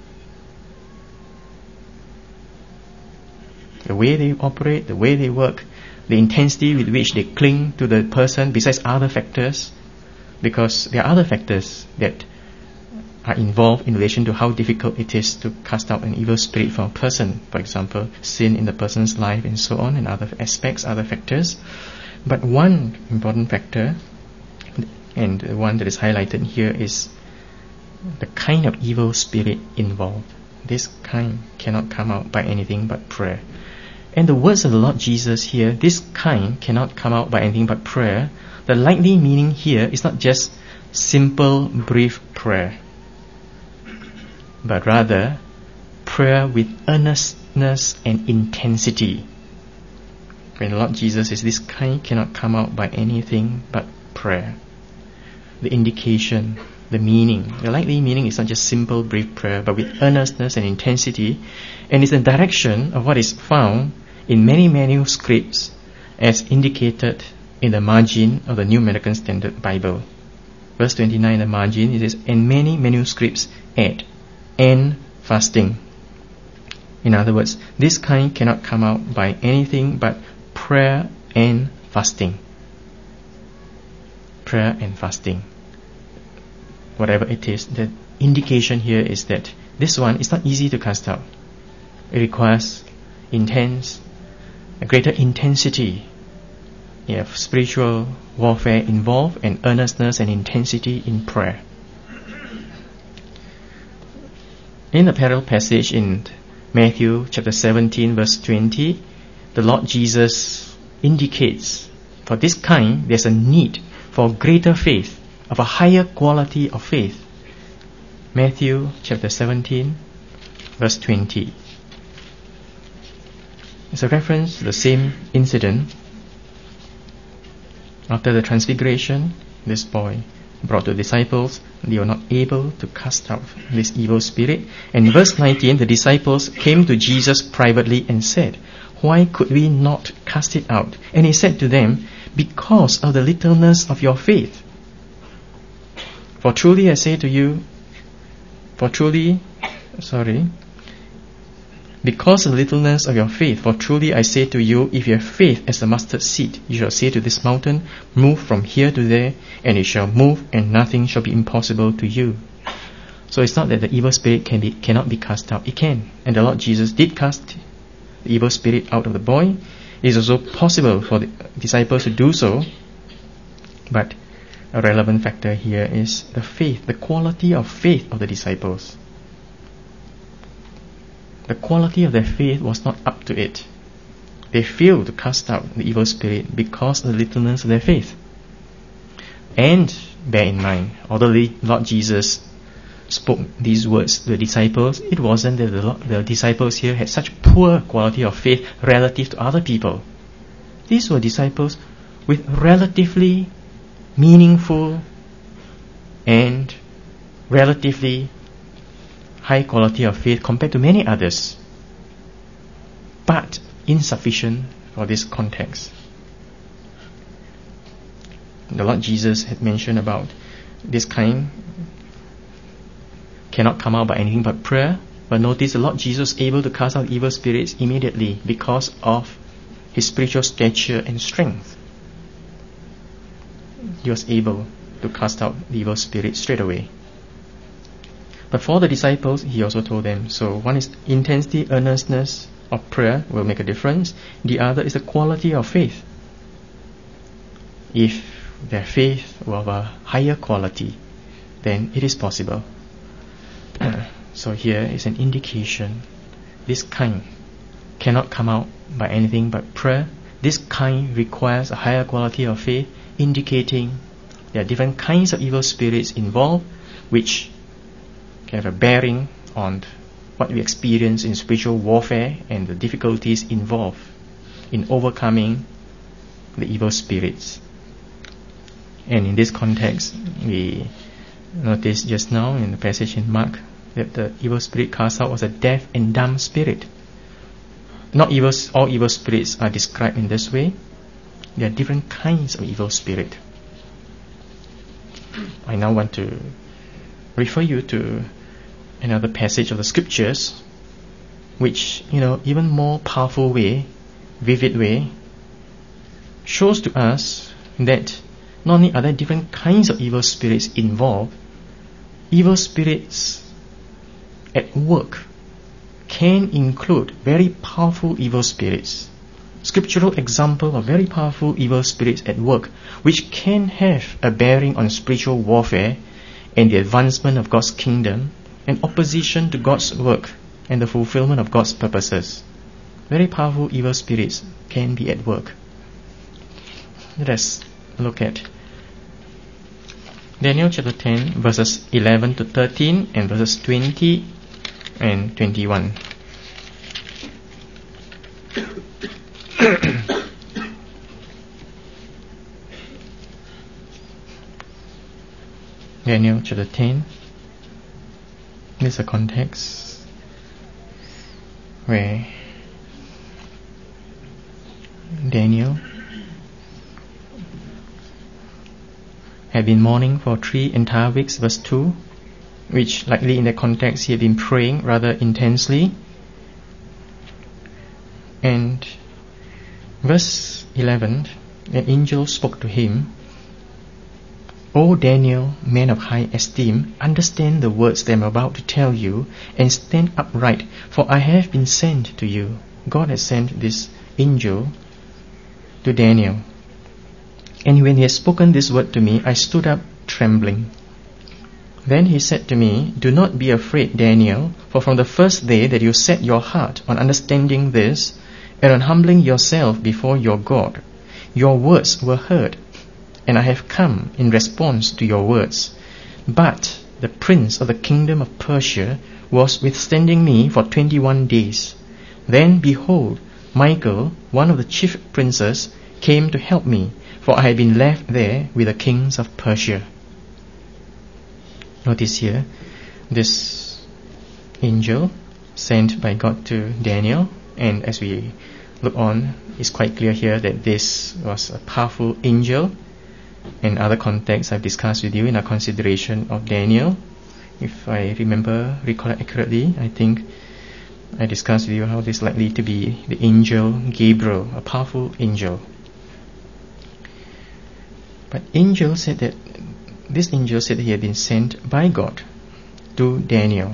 The way they operate, the way they work, the intensity with which they cling to the person, besides other factors, because there are other factors that are involved in relation to how difficult it is to cast out an evil spirit from a person. For example, sin in the person's life and so on, and other aspects, other factors. But one important factor, and the one that is highlighted here, is the kind of evil spirit involved. This kind cannot come out by anything but prayer. And the words of the Lord Jesus here, this kind cannot come out by anything but prayer. The likely meaning here is not just simple, brief prayer, but rather prayer with earnestness and intensity. When the Lord Jesus says this kind cannot come out by anything but prayer, the indication, the meaning, the likely meaning is not just simple, brief prayer, but with earnestness and intensity, and is the direction of what is found in many manuscripts as indicated in the margin of the New American Standard Bible. Verse twenty-nine in the margin, it says, and many manuscripts add, and fasting. In other words, this kind cannot come out by anything but prayer and fasting. Prayer and fasting. Whatever it is, the indication here is that this one is not easy to cast out. It requires intense, a greater intensity of spiritual warfare involved, and earnestness and intensity in prayer. In the parallel passage in Matthew chapter seventeen verse twenty, the Lord Jesus indicates for this kind there's a need for greater faith, of a higher quality of faith. Matthew chapter seventeen verse twenty. It's a reference to the same incident. After the transfiguration, this boy brought the disciples, they were not able to cast out this evil spirit. And in verse nineteen, the disciples came to Jesus privately and said, why could we not cast it out? And he said to them, because of the littleness of your faith. For truly I say to you, for truly, sorry, because of the littleness of your faith, for truly I say to you, if you have faith as a mustard seed, you shall say to this mountain, move from here to there, and it shall move, and nothing shall be impossible to you. So it's not that the evil spirit can be, cannot be cast out. It can. And the Lord Jesus did cast the evil spirit out of the boy. It is also possible for the disciples to do so. But a relevant factor here is the faith, the quality of faith of the disciples. The quality of their faith was not up to it. They failed to cast out the evil spirit because of the littleness of their faith. And bear in mind, although the Lord Jesus spoke these words to the disciples, it wasn't that the, the disciples here had such poor quality of faith relative to other people. These were disciples with relatively meaningful and relatively high quality of faith compared to many others, but insufficient for this context. The Lord Jesus had mentioned about this kind cannot come out by anything but prayer, but notice the Lord Jesus was able to cast out evil spirits immediately because of his spiritual stature and strength. He was able to cast out the evil spirit straight away. But for the disciples, he also told them, so one is intensity, earnestness of prayer will make a difference. The other is the quality of faith. If their faith were of a higher quality, then it is possible. Uh, so here is an indication. This kind cannot come out by anything but prayer. This kind requires a higher quality of faith, indicating there are different kinds of evil spirits involved, which can have a bearing on what we experience in spiritual warfare and the difficulties involved in overcoming the evil spirits. And in this context, we Notice just now in the passage in Mark that the evil spirit cast out was a deaf and dumb spirit. Not evil, all evil spirits are described in this way. There are different kinds of evil spirit. I now want to refer you to another passage of the scriptures, which, you know, even more powerful way, vivid way, shows to us that not only are there different kinds of evil spirits involved, evil spirits at work can include very powerful evil spirits. Scriptural example of very powerful evil spirits at work, which can have a bearing on spiritual warfare and the advancement of God's kingdom and opposition to God's work and the fulfillment of God's purposes. Very powerful evil spirits can be at work. Let us look at Daniel chapter ten, verses eleven to thirteen and verses twenty and twenty-one. Daniel chapter ten. This is a context where Daniel had been mourning for three entire weeks, verse two, which likely in the context he had been praying rather intensely. And verse eleven, an angel spoke to him, O Daniel, man of high esteem, understand the words that I am about to tell you, and stand upright, for I have been sent to you. God has sent this angel to Daniel. And when he had spoken this word to me, I stood up trembling. Then he said to me, Do not be afraid, Daniel, for from the first day that you set your heart on understanding this, and on humbling yourself before your God, your words were heard, and I have come in response to your words. But the prince of the kingdom of Persia was withstanding me for twenty-one days. Then behold, Michael, one of the chief princes, came to help me, for I had been left there with the kings of Persia. Notice here, this angel sent by God to Daniel, and as we look on, it's quite clear here that this was a powerful angel. In other contexts I've discussed with you in our consideration of Daniel, if I remember, recall accurately, I think I discussed with you how this is likely to be the angel Gabriel, a powerful angel. But angel said that this angel said that he had been sent by God to Daniel.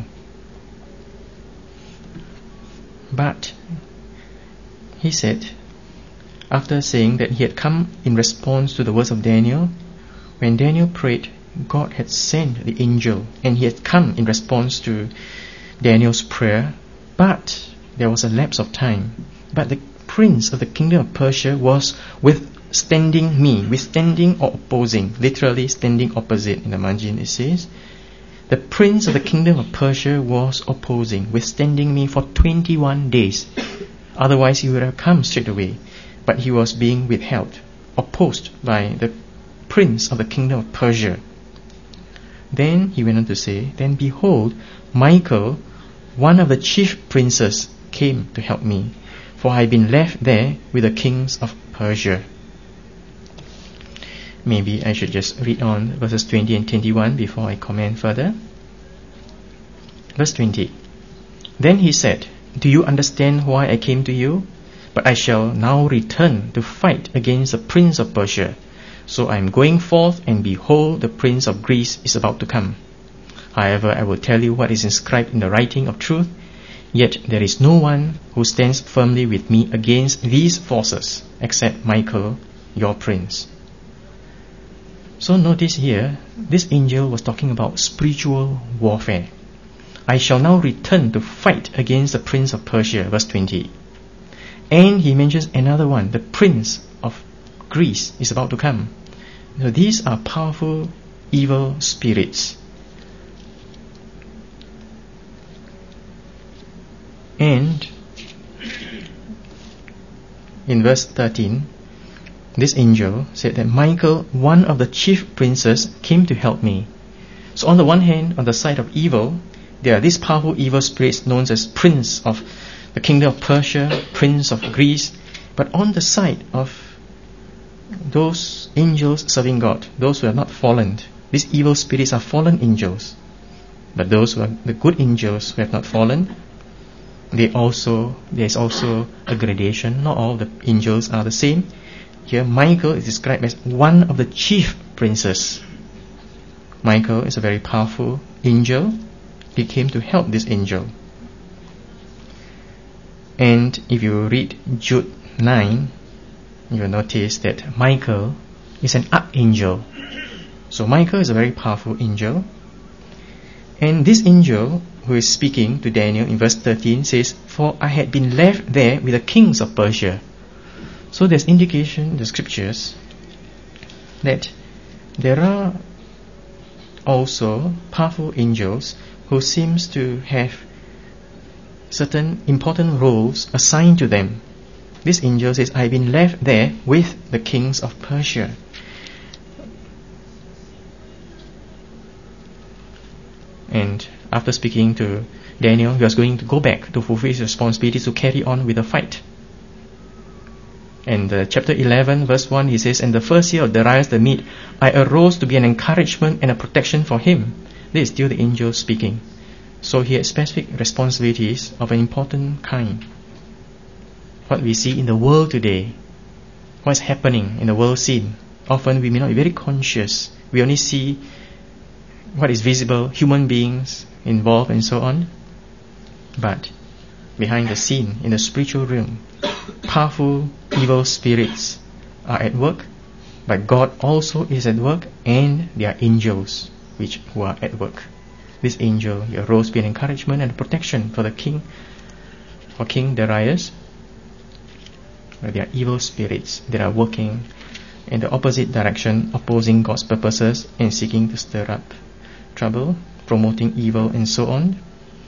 But he said, after saying that he had come in response to the words of Daniel, when Daniel prayed, God had sent the angel, and he had come in response to Daniel's prayer, but there was a lapse of time. But the prince of the kingdom of Persia was withstanding me, withstanding or opposing, literally standing opposite in the margin it says. The prince of the kingdom of Persia was opposing, withstanding me for twenty-one days. Otherwise he would have come straight away. But he was being withheld, opposed by the prince of the kingdom of Persia. Then he went on to say, Then behold, Michael, one of the chief princes, came to help me, for I had been left there with the kings of Persia. Maybe I should just read on verses twenty and twenty-one before I comment further. Verse twenty. Then he said, Do you understand why I came to you? But I shall now return to fight against the prince of Persia. So I am going forth, and behold, the prince of Greece is about to come. However, I will tell you what is inscribed in the writing of truth. Yet there is no one who stands firmly with me against these forces, except Michael, your prince. So notice here, this angel was talking about spiritual warfare. I shall now return to fight against the prince of Persia, verse twenty. And he mentions another one, the prince of Greece is about to come. Now these are powerful evil spirits. And in verse thirteen, this angel said that Michael, one of the chief princes, came to help me. So on the one hand, on the side of evil, there are these powerful evil spirits known as Prince of the Kingdom of Persia, Prince of Greece. But on the side of those angels serving God, those who are not fallen, these evil spirits are fallen angels. But those who are the good angels who have not fallen, they also there is also a gradation. Not all the angels are the same. Here Michael is described as one of the chief princes. Michael is a very powerful angel. He came to help this angel. And if you read Jude nine, you will notice that Michael is an archangel. So Michael is a very powerful angel. And this angel who is speaking to Daniel in verse thirteen says, "For I had been left there with the kings of Persia." So there's indication in the scriptures that there are also powerful angels who seems to have certain important roles assigned to them. This angel says, "I've been left there with the kings of Persia." And after speaking to Daniel, he was going to go back to fulfill his responsibilities to carry on with the fight. And uh, chapter eleven, verse one, he says, "And the first year of Darius the Mede, I arose to be an encouragement and a protection for him." This is still the angel speaking. So he had specific responsibilities of an important kind. What we see in the world today, what's happening in the world scene, often we may not be very conscious. We only see what is visible, human beings involved and so on. But behind the scene, in the spiritual realm, powerful evil spirits are at work, but God also is at work, and there are angels which who are at work. This angel he arose to be an encouragement and protection for the king, for King Darius. But there are evil spirits that are working in the opposite direction, opposing God's purposes and seeking to stir up trouble, promoting evil and so on.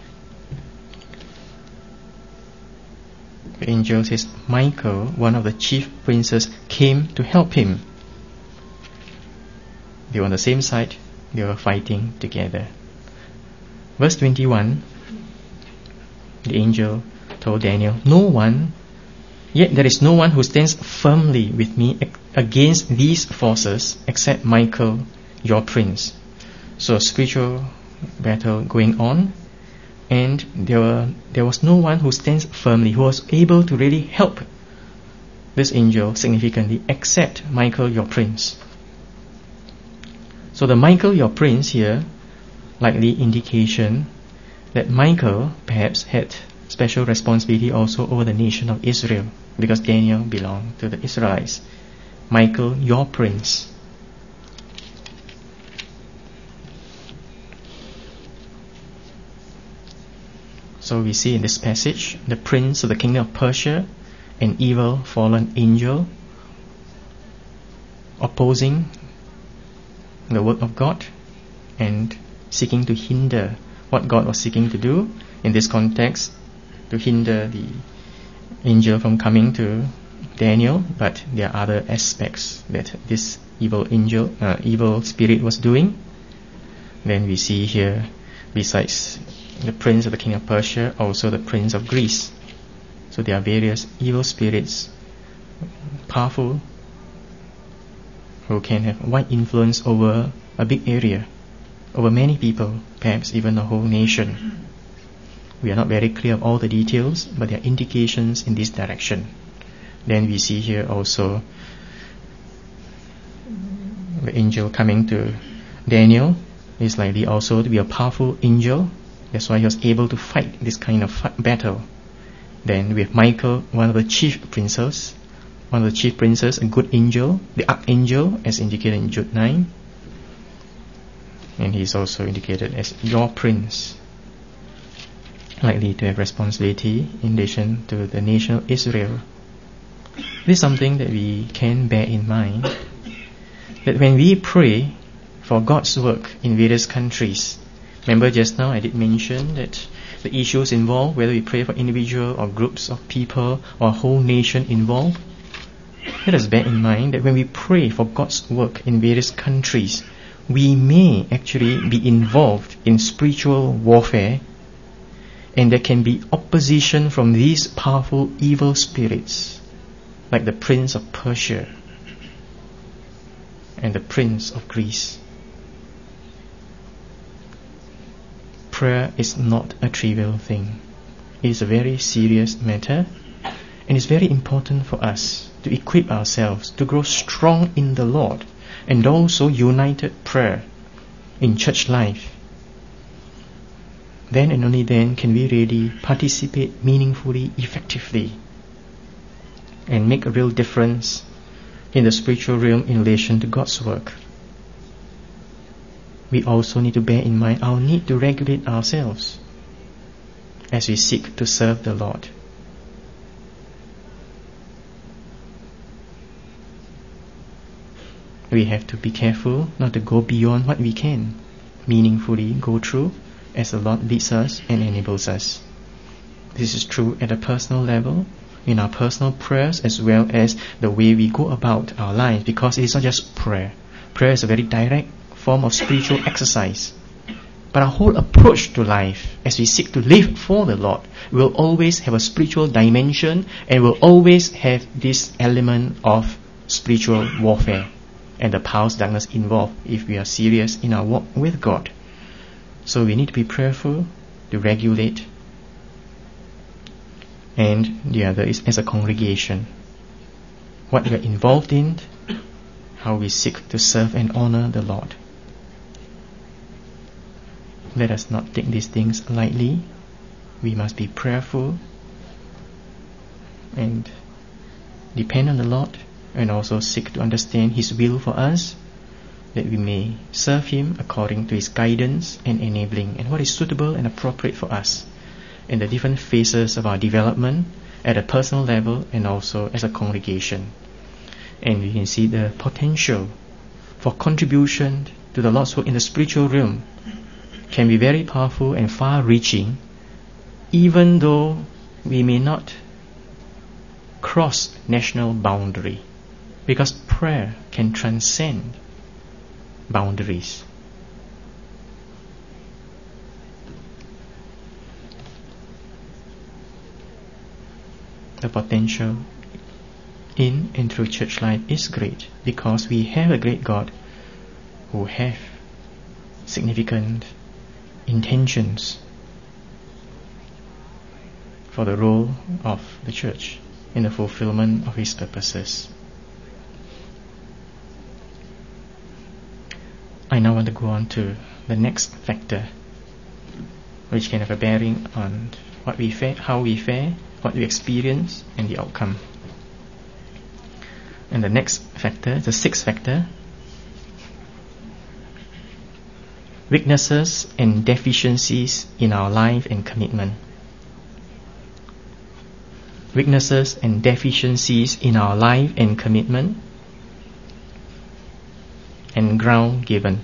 The angel says Michael, one of the chief princes, came to help him. They were on the same side, they were fighting together. Verse twenty-one, the angel told Daniel, "No one, yet there is no one who stands firmly with me against these forces except Michael, your prince." So a spiritual battle going on, and there were there was no one who stands firmly, who was able to really help this angel significantly except Michael, your prince. So the Michael, your prince here, likely indication that Michael perhaps had special responsibility also over the nation of Israel, because Daniel belonged to the Israelites. Michael, your prince. So we see in this passage the prince of the kingdom of Persia, an evil fallen angel, opposing the work of God and seeking to hinder what God was seeking to do. In this context, to hinder the angel from coming to Daniel, but there are other aspects that this evil angel, uh, evil spirit was doing. Then we see here, besides the prince of the king of Persia, also the prince of Greece. So there are various evil spirits, powerful, who can have wide influence over a big area, over many people, perhaps even a whole nation. We are not very clear of all the details, but there are indications in this direction. Then we see here also the angel coming to Daniel is likely also to be a powerful angel. That's why he was able to fight this kind of fight, battle. Then we have Michael, one of the chief princes, one of the chief princes, a good angel, the archangel, as indicated in Jude nine. And he is also indicated as your prince, likely to have responsibility in relation to the nation of Israel. This is something that we can bear in mind, that when we pray for God's work in various countries, remember just now I did mention that the issues involved, whether we pray for individual or groups of people or a whole nation involved, let us bear in mind that when we pray for God's work in various countries, we may actually be involved in spiritual warfare, and there can be opposition from these powerful evil spirits, like the Prince of Persia and the Prince of Greece. Prayer is not a trivial thing. It is a very serious matter, and it's very important for us to equip ourselves to grow strong in the Lord, and also united prayer in church life. Then and only then can we really participate meaningfully, effectively, and make a real difference in the spiritual realm in relation to God's work. We also need to bear in mind our need to regulate ourselves as we seek to serve the Lord. We have to be careful not to go beyond what we can meaningfully go through as the Lord leads us and enables us. This is true at a personal level, in our personal prayers, as well as the way we go about our lives, because it is not just prayer. Prayer is a very direct form of spiritual exercise. But our whole approach to life, as we seek to live for the Lord, will always have a spiritual dimension, and will always have this element of spiritual warfare and the powers of darkness involved if we are serious in our walk with God. So we need to be prayerful, to regulate. And the other is as a congregation, what we are involved in, how we seek to serve and honor the Lord. Let us not take these things lightly. We must be prayerful and depend on the Lord, and also seek to understand His will for us, that we may serve Him according to His guidance and enabling, and what is suitable and appropriate for us in the different phases of our development at a personal level and also as a congregation. And we can see the potential for contribution to the Lord's work in the spiritual realm can be very powerful and far-reaching, even though we may not cross national boundary, because prayer can transcend boundaries. The potential in and through church life is great, because we have a great God who have significant intentions for the role of the church in the fulfillment of His purposes. I now want to go on to the next factor, which can have a bearing on what we fare, how we fare, what we experience, and the outcome. And the next factor, the sixth factor, weaknesses and deficiencies in our life and commitment. Weaknesses and deficiencies in our life and commitment, and ground given.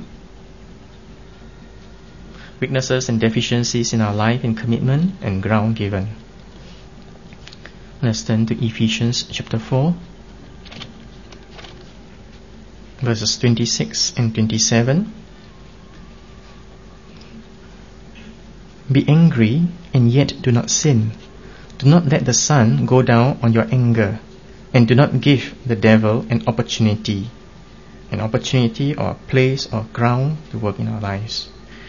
Weaknesses and deficiencies in our life and commitment, and ground given. Let's turn to Ephesians chapter four, verses twenty-six and twenty-seven. Be angry and yet do not sin. Do not let the sun go down on your anger, and do not give the devil an opportunity, an opportunity or place or ground to work in our lives.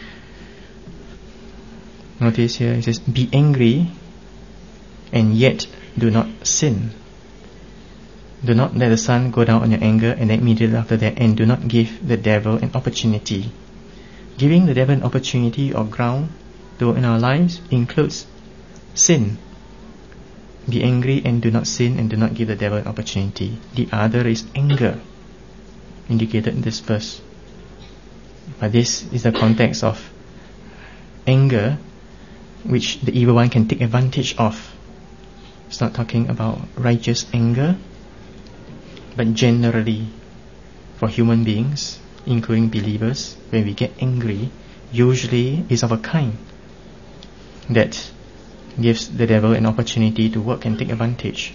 Notice here it says, be angry and yet do not sin. Do not let the sun go down on your anger, and then immediately after that, and do not give the devil an opportunity. Giving the devil an opportunity or ground to work in our lives includes sin. Be angry and do not sin, and do not give the devil an opportunity. The other is anger, indicated in this verse. But this is the context of anger which the evil one can take advantage of. It's not talking about righteous anger, but generally for human beings, including believers, when we get angry, usually is of a kind that gives the devil an opportunity to work and take advantage.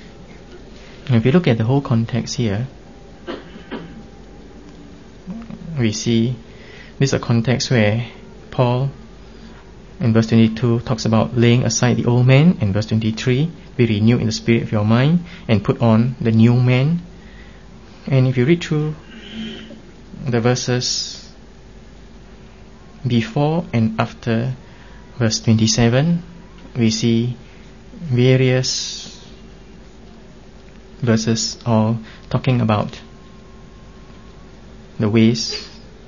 And if you look at the whole context here, we see this is a context where Paul in verse twenty-two talks about laying aside the old man, and verse twenty-three, be renewed in the spirit of your mind and put on the new man. And if you read through the verses before and after verse twenty-seven, we see various verses all talking about the ways,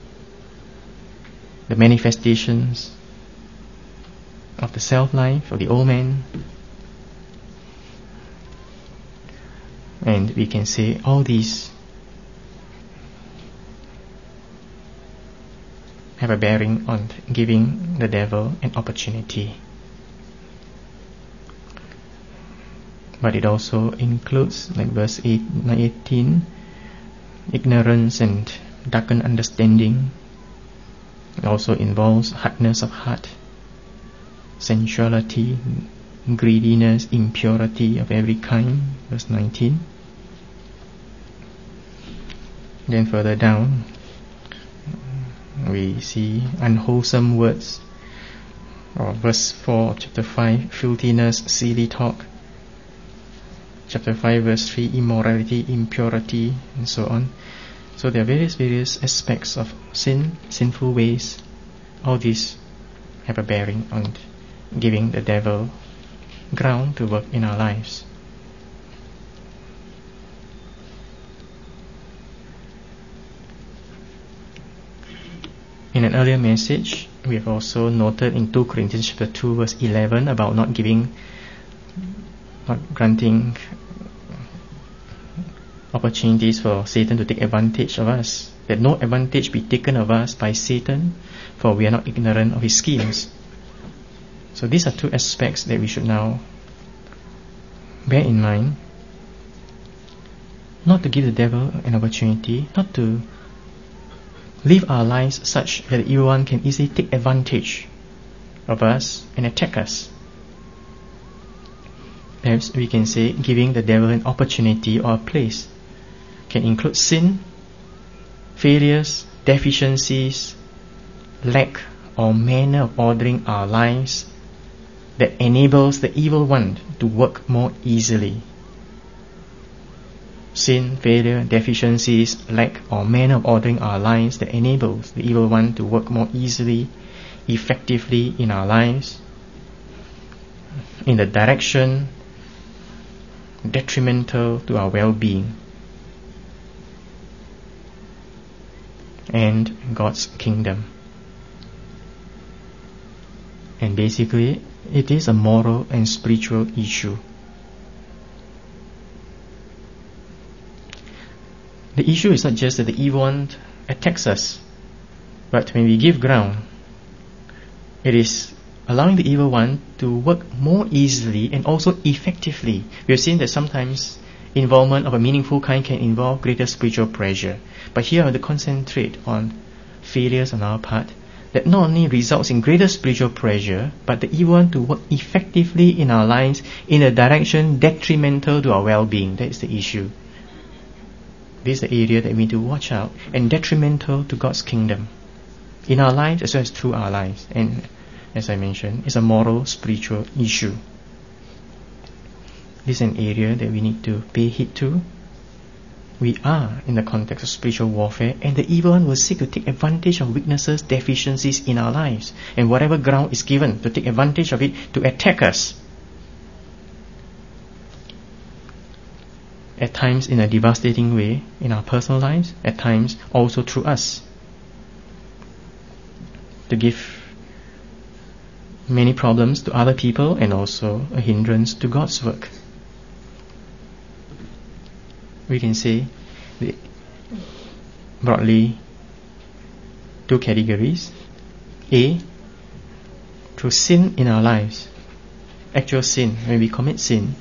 the manifestations of the self-life, of the old man. And we can say all these have a bearing on giving the devil an opportunity. But it also includes, like verse eight, eighteen, ignorance and darkened understanding. It also involves hardness of heart, sensuality, greediness, impurity of every kind, verse nineteen. Then further down, we see unwholesome words, or verse four of chapter five, filthiness, silly talk. Chapter five, verse three, immorality, impurity, and so on. So there are various, various aspects of sin, sinful ways. All these have a bearing on giving the devil ground to work in our lives. In an earlier message, we have also noted in Second Corinthians chapter two, verse eleven, about not giving, not granting opportunities for Satan to take advantage of us. That no advantage be taken of us by Satan, for we are not ignorant of his schemes. So these are two aspects that we should now bear in mind. Not to give the devil an opportunity, not to live our lives such that the evil one can easily take advantage of us and attack us. Perhaps we can say giving the devil an opportunity or a place can include sin, failures, deficiencies, lack or manner of ordering our lives that enables the evil one to work more easily. Sin, failure, deficiencies, lack or manner of ordering our lives that enables the evil one to work more easily, effectively in our lives, in the direction detrimental to our well-being and God's kingdom. And basically, it is a moral and spiritual issue. The issue is not just that the evil one attacks us, but when we give ground, it is allowing the evil one to work more easily and also effectively. We have seen that sometimes involvement of a meaningful kind can involve greater spiritual pressure. But here I want to concentrate on failures on our part that not only results in greater spiritual pressure, but the evil one to work effectively in our lives in a direction detrimental to our well-being. That is the issue. This is the area that we need to watch out, and detrimental to God's kingdom in our lives as well as through our lives. And as I mentioned, it's a moral, spiritual issue. This is an area that we need to pay heed to. We are in the context of spiritual warfare, and the evil one will seek to take advantage of weaknesses, deficiencies in our lives, and whatever ground is given to take advantage of it to attack us. At times in a devastating way in our personal lives, at times also through us, to give many problems to other people and also a hindrance to God's work. We can say the, broadly two categories. A, through sin in our lives, actual sin, when we commit sin.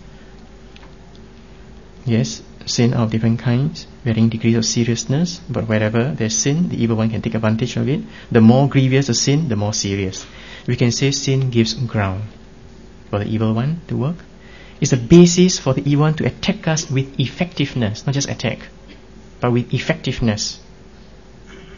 Yes, sin of different kinds, varying degrees of seriousness, but wherever there's sin, the evil one can take advantage of it. The more grievous the sin, the more serious. We can say sin gives ground for the evil one to work. It's the basis for the evil one to attack us with effectiveness, not just attack, but with effectiveness.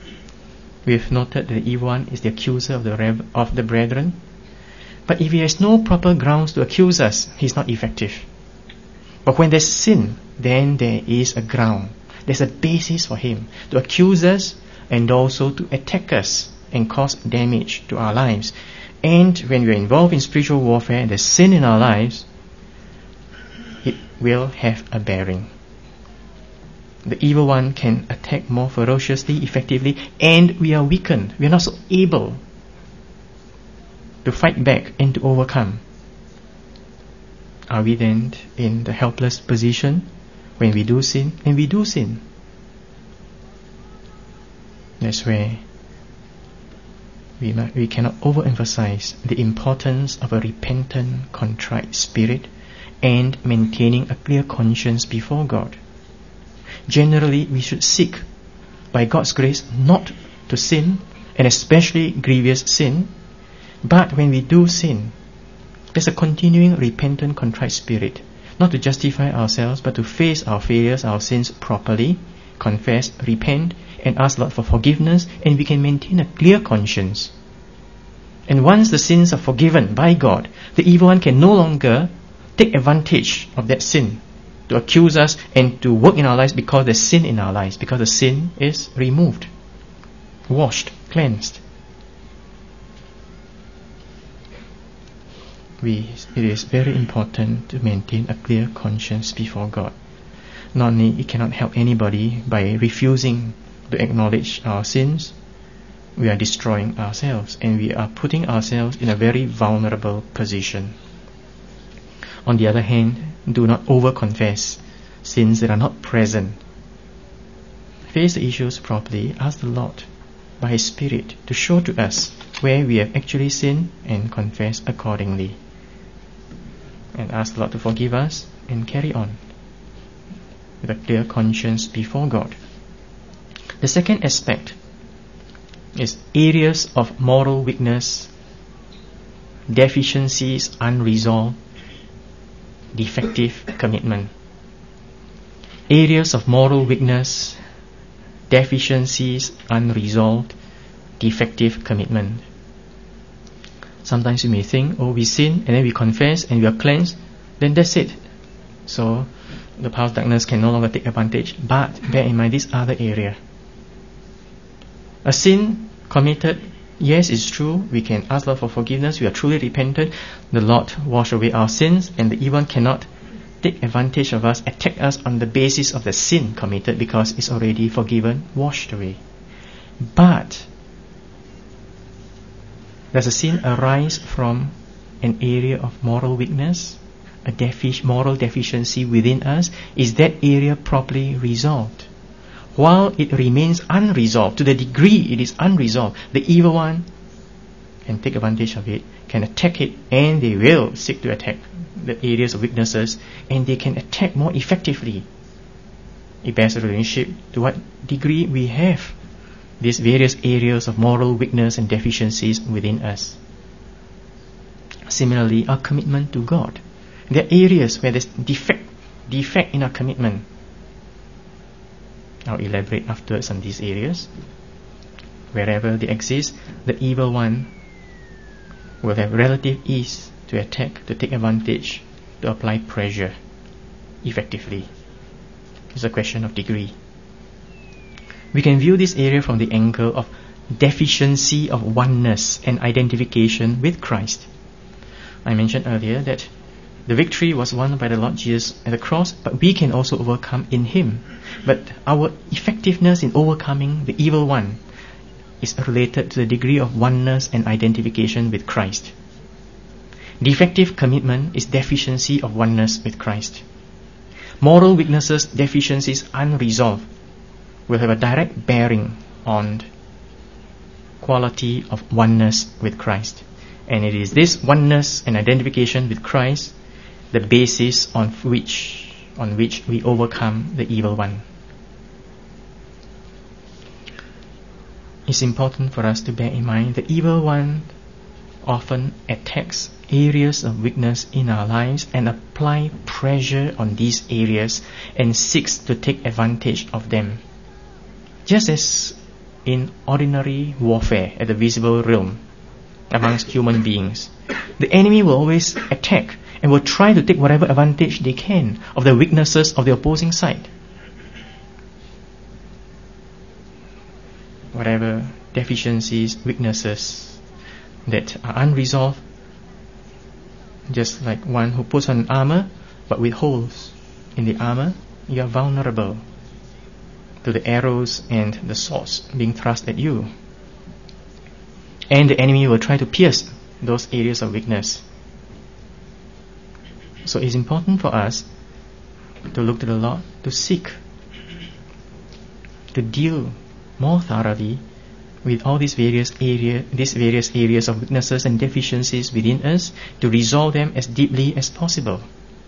We have noted that the evil one is the accuser of the, rev- of the brethren. But if he has no proper grounds to accuse us, he is not effective. But when there's sin, then there is a ground. There's a basis for him to accuse us and also to attack us and cause damage to our lives. And when we are involved in spiritual warfare and there's sin in our lives, it will have a bearing. The evil one can attack more ferociously, effectively, and we are weakened. We are not so able to fight back and to overcome. Are we then in the helpless position when we do sin? And we do sin. That's where we, might, we cannot overemphasize the importance of a repentant, contrite spirit and maintaining a clear conscience before God. Generally, we should seek, by God's grace, not to sin, and especially grievous sin. But when we do sin, there's a continuing repentant, contrite spirit, not to justify ourselves, but to face our failures, our sins properly, confess, repent, and ask Lord for forgiveness, and we can maintain a clear conscience. And once the sins are forgiven by God, the evil one can no longer take advantage of that sin to accuse us and to work in our lives because there's sin in our lives, because the sin is removed, washed, cleansed. We, it is very important to maintain a clear conscience before God. Not only it cannot help anybody by refusing to acknowledge our sins, we are destroying ourselves and we are putting ourselves in a very vulnerable position. On the other hand, do not over-confess sins that are not present. Face the issues properly. Ask the Lord by His Spirit to show to us where we have actually sinned and confess accordingly. And ask the Lord to forgive us and carry on with a clear conscience before God. The second aspect is areas of moral weakness, deficiencies unresolved, defective commitment. Areas of moral weakness, deficiencies unresolved, defective commitment. Sometimes you may think, oh, we sin and then we confess and we are cleansed, then that's it. So the power of darkness can no longer take advantage. But bear in mind this other area. A sin committed, yes, it's true, we can ask Lord for forgiveness, we are truly repentant, the Lord wash away our sins, and the evil one cannot take advantage of us, attack us on the basis of the sin committed because it's already forgiven, washed away. But does a sin arise from an area of moral weakness, a defi- moral deficiency within us? Is that area properly resolved? While it remains unresolved, to the degree it is unresolved, the evil one can take advantage of it, can attack it, and they will seek to attack the areas of weaknesses, and they can attack more effectively. It bears a relationship to what degree we have these various areas of moral weakness and deficiencies within us. Similarly, our commitment to God. There are areas where there's defect, defect in our commitment. I'll elaborate afterwards on these areas. Wherever they exist, the evil one will have relative ease to attack, to take advantage, to apply pressure effectively. It's a question of degree. We can view this area from the angle of deficiency of oneness and identification with Christ. I mentioned earlier that the victory was won by the Lord Jesus at the cross, but we can also overcome in Him. But our effectiveness in overcoming the evil one is related to the degree of oneness and identification with Christ. Defective commitment is deficiency of oneness with Christ. Moral weaknesses, deficiencies unresolved will have a direct bearing on quality of oneness with Christ. And it is this oneness and identification with Christ the basis on which on which we overcome the evil one. It's important for us to bear in mind the evil one often attacks areas of weakness in our lives and apply pressure on these areas and seeks to take advantage of them. Just as in ordinary warfare at the visible realm amongst human beings. The enemy will always attack and will try to take whatever advantage they can of the weaknesses of the opposing side. Whatever deficiencies, weaknesses that are unresolved, just like one who puts on armor but with holes in the armor, you are vulnerable to the arrows and the swords being thrust at you. And the enemy will try to pierce those areas of weakness. So it's important for us to look to the Lord, to seek, to deal more thoroughly with all these various area, these various areas of weaknesses and deficiencies within us, to resolve them as deeply as possible.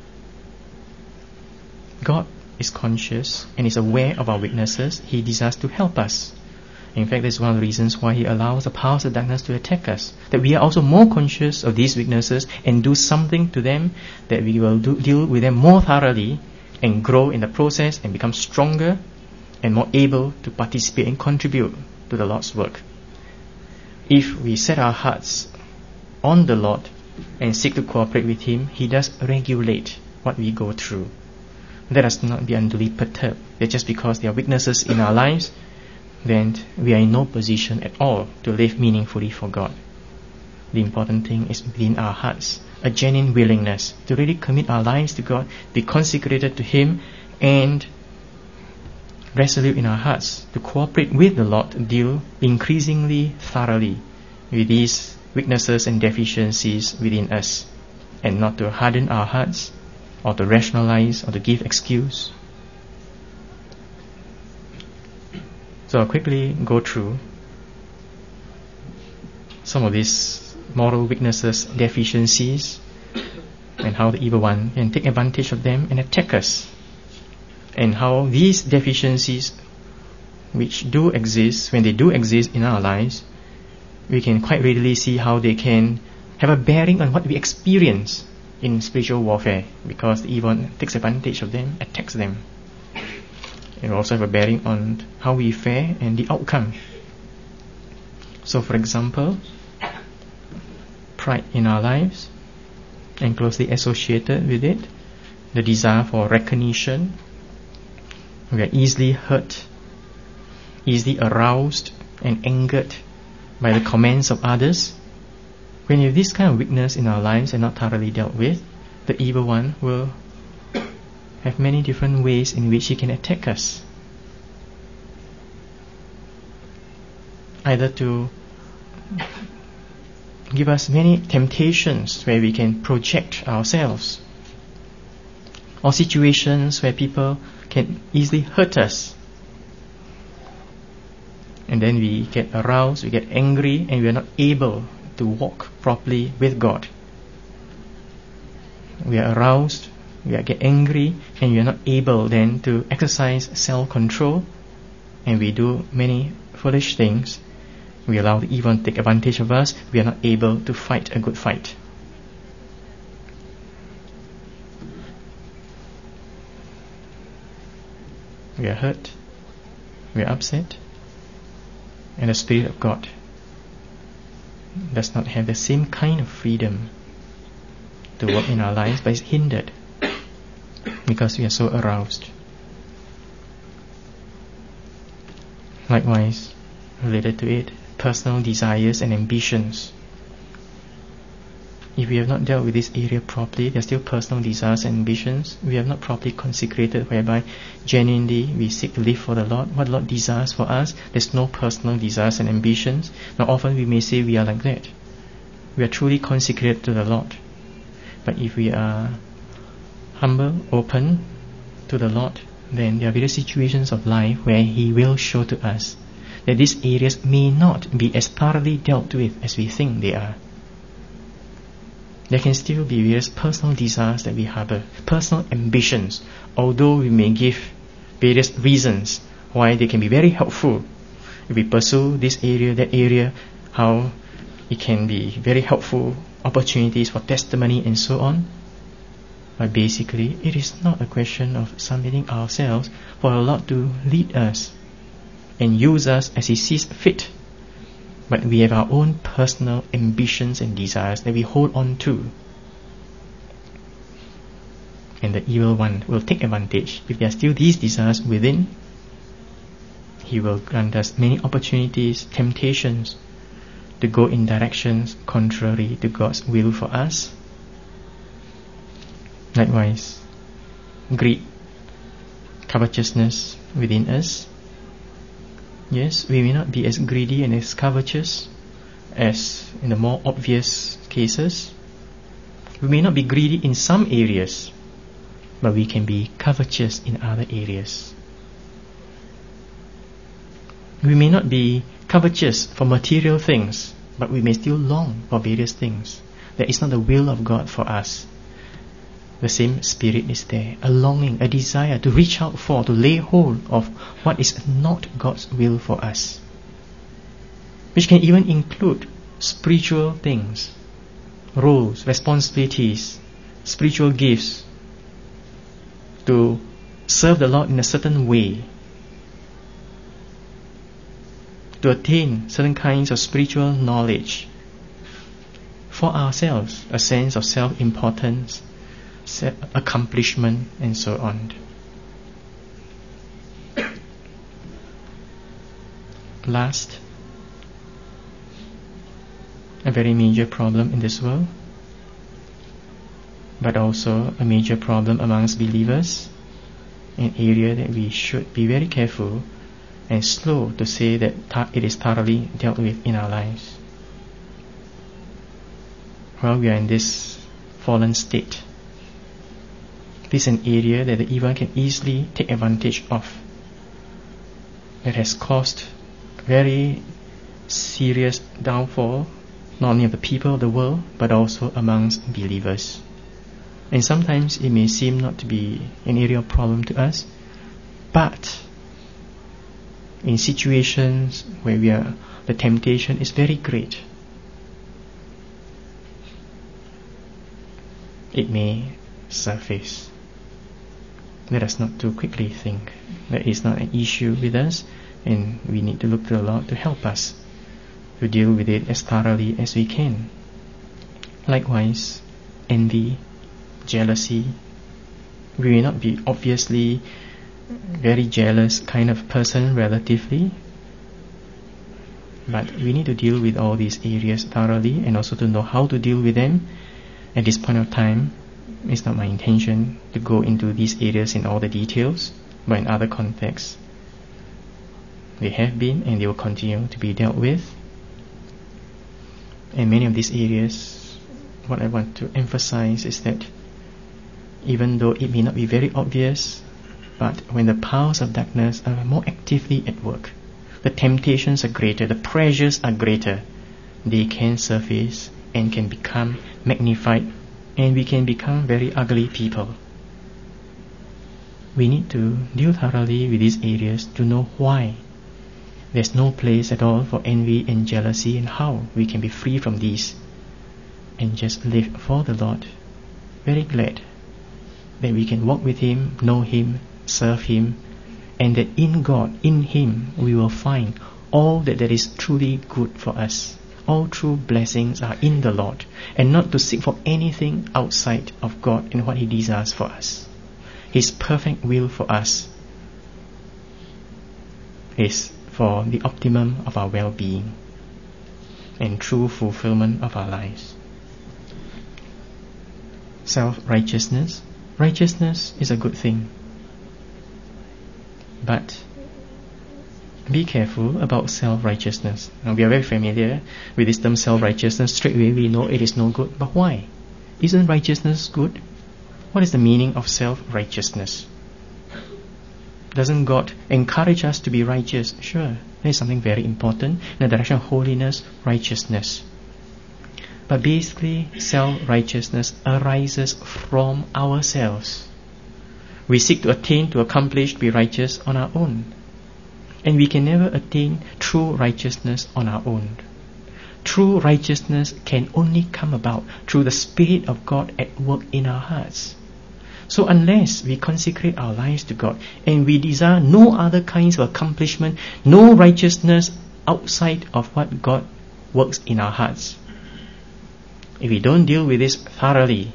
God is conscious and is aware of our weaknesses. He desires to help us. In fact, that's one of the reasons why He allows the powers of darkness to attack us, that we are also more conscious of these weaknesses and do something to them, that we will do, deal with them more thoroughly and grow in the process and become stronger and more able to participate and contribute to the Lord's work. If we set our hearts on the Lord and seek to cooperate with Him, He does regulate what we go through. Let us not be unduly perturbed that just because there are weaknesses in our lives, then we are in no position at all to live meaningfully for God. The important thing is within our hearts, a genuine willingness to really commit our lives to God, be consecrated to Him, and resolute in our hearts to cooperate with the Lord to deal increasingly thoroughly with these weaknesses and deficiencies within us, and not to harden our hearts or to rationalize or to give excuse. So I'll quickly go through some of these moral weaknesses, deficiencies, and how the evil one can take advantage of them and attack us, and how these deficiencies, which do exist, when they do exist in our lives, we can quite readily see how they can have a bearing on what we experience in spiritual warfare, because the evil one takes advantage of them, attacks them. It will also have a bearing on how we fare and the outcome. So, for example, pride in our lives, and closely associated with it, the desire for recognition. We are easily hurt, easily aroused and angered by the comments of others. When we have this kind of weakness in our lives and not thoroughly dealt with, the evil one will have many different ways in which he can attack us. Either to give us many temptations where we can project ourselves, or situations where people can easily hurt us, and then we get aroused, we get angry, and we are not able to walk properly with God. We are aroused, we are get angry, and we are not able then to exercise self-control, and we do many foolish things. We allow the evil to take advantage of us. We are not able to fight a good fight. We are hurt, we are upset, and the Spirit of God does not have the same kind of freedom to work in our lives, but is hindered because we are so aroused. Likewise, related to it, personal desires and ambitions. If we have not dealt with this area properly, there are still personal desires and ambitions. We have not properly consecrated, whereby genuinely we seek to live for the Lord, what the Lord desires for us. There's no personal desires and ambitions. Now often we may say we are like that. We are truly consecrated to the Lord. But if we are humble, open to the Lord, then there are various situations of life where He will show to us that these areas may not be as thoroughly dealt with as we think they are. There can still be various personal desires that we harbor, personal ambitions, although we may give various reasons why they can be very helpful. If we pursue this area, that area, how it can be very helpful opportunities for testimony and so on. But basically, it is not a question of submitting ourselves for the Lord to lead us and use us as He sees fit. But we have our own personal ambitions and desires that we hold on to. And the evil one will take advantage. If there are still these desires within, he will grant us many opportunities, temptations to go in directions contrary to God's will for us. Likewise, greed, covetousness within us. Yes, we may not be as greedy and as covetous as in the more obvious cases. We may not be greedy in some areas, but we can be covetous in other areas. We may not be covetous for material things, but we may still long for various things. That is not the will of God for us. The same spirit is there, a longing, a desire to reach out for, to lay hold of what is not God's will for us, which can even include spiritual things, roles, responsibilities, spiritual gifts, to serve the Lord in a certain way, to attain certain kinds of spiritual knowledge for ourselves, a sense of self-importance, accomplishment, and so on. Last, a very major problem in this world, but also a major problem amongst believers, an area that we should be very careful and slow to say that it is thoroughly dealt with in our lives. While we are in this fallen state, this is an area that the evil can easily take advantage of, that has caused very serious downfall, not only of the people of the world, but also amongst believers. And sometimes it may seem not to be an area of problem to us, but in situations where we are, the temptation is very great, it may surface. Let us not too quickly think that it's not an issue with us, and we need to look to the Lord to help us to deal with it as thoroughly as we can. Likewise, envy, jealousy. We may not be obviously very jealous kind of person relatively, but we need to deal with all these areas thoroughly, and also to know how to deal with them. At this point of time, it's not my intention to go into these areas in all the details, but in other contexts they have been and they will continue to be dealt with. And many of these areas, what I want to emphasize is that even though it may not be very obvious, but when the powers of darkness are more actively at work, the temptations are greater, the pressures are greater, they can surface and can become magnified, and we can become very ugly people. We need to deal thoroughly with these areas to know why there's no place at all for envy and jealousy, and how we can be free from these and just live for the Lord, very glad that we can walk with Him, know Him, serve Him, and that in God, in Him, we will find all that there is truly good for us. All true blessings are in the Lord, and not to seek for anything outside of God and what He desires for us. His perfect will for us is for the optimum of our well-being and true fulfillment of our lives. Self-righteousness. Righteousness is a good thing, but be careful about self-righteousness. Now, we are very familiar with this term self-righteousness. Straight away we know it is no good. But why? Isn't righteousness good? What is the meaning of self-righteousness? Doesn't God encourage us to be righteous? Sure, that is something very important in the direction of holiness, righteousness. But basically, self-righteousness arises from ourselves. We seek to attain, to accomplish, to be righteous on our own. And we can never attain true righteousness on our own. True righteousness can only come about through the Spirit of God at work in our hearts. So unless we consecrate our lives to God and we desire no other kinds of accomplishment, no righteousness outside of what God works in our hearts, if we don't deal with this thoroughly,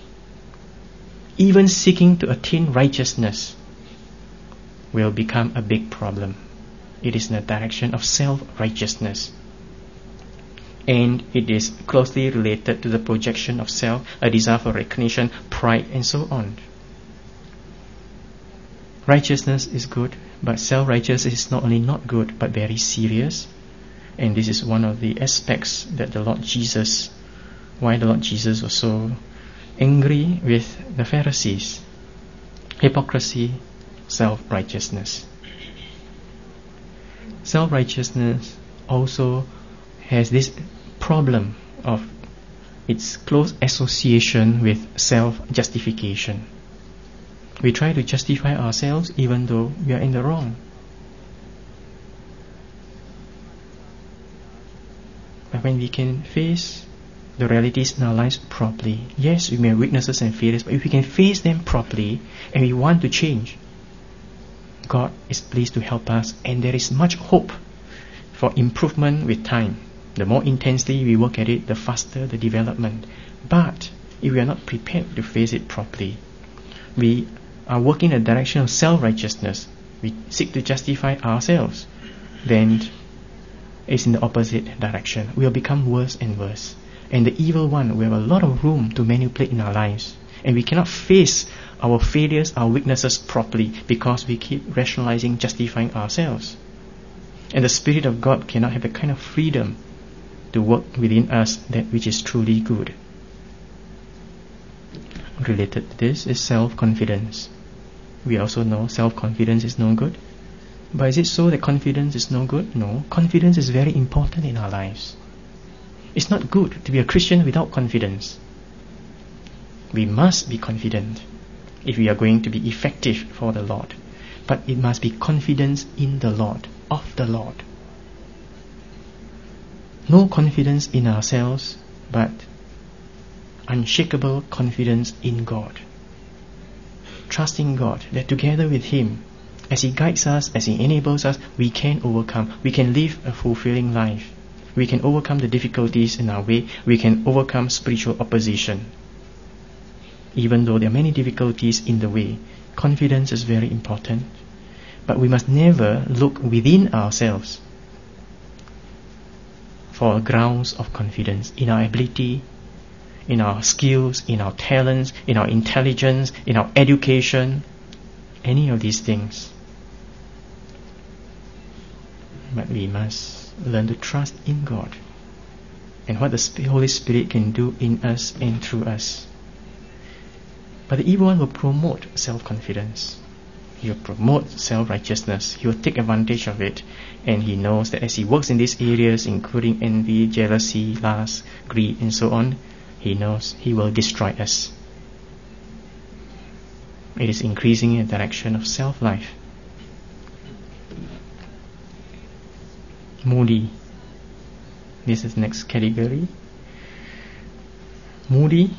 even seeking to attain righteousness will become a big problem. It is in the direction of self-righteousness. And it is closely related to the projection of self, a desire for recognition, pride, and so on. Righteousness is good, but self-righteousness is not only not good, but very serious. And this is one of the aspects that the Lord Jesus, why the Lord Jesus was so angry with the Pharisees. Hypocrisy, self-righteousness. Self-righteousness also has this problem of its close association with self-justification. We try to justify ourselves even though we are in the wrong. But when we can face the realities in our lives properly, yes, we may have weaknesses and failures, but if we can face them properly and we want to change, God is pleased to help us, and there is much hope for improvement with time. The more intensely we work at it, the faster the development. But if we are not prepared to face it properly, we are working in the direction of self-righteousness, we seek to justify ourselves, then it's in the opposite direction. We will become worse and worse. And the evil one will have a lot of room to manipulate in our lives. And we cannot face our failures, our weaknesses properly because we keep rationalizing, justifying ourselves. And the Spirit of God cannot have the kind of freedom to work within us that which is truly good. Related to this is self-confidence. We also know self-confidence is no good. But is it so that confidence is no good? No. Confidence is very important in our lives. It's not good to be a Christian without confidence. We must be confident if we are going to be effective for the Lord. But it must be confidence in the Lord, of the Lord. No confidence in ourselves, but unshakable confidence in God. Trusting God that together with Him, as He guides us, as He enables us, we can overcome. We can live a fulfilling life. We can overcome the difficulties in our way. We can overcome spiritual opposition. Even though there are many difficulties in the way, confidence is very important. But we must never look within ourselves for grounds of confidence in our ability, in our skills, in our talents, in our intelligence, in our education, any of these things. But we must learn to trust in God and what the Holy Spirit can do in us and through us. But the evil one will promote self-confidence. He will promote self-righteousness. He will take advantage of it. And he knows that as he works in these areas, including envy, jealousy, lust, greed, and so on, he knows he will destroy us. It is increasing in the direction of self-life. Moody. This is the next category. Moody.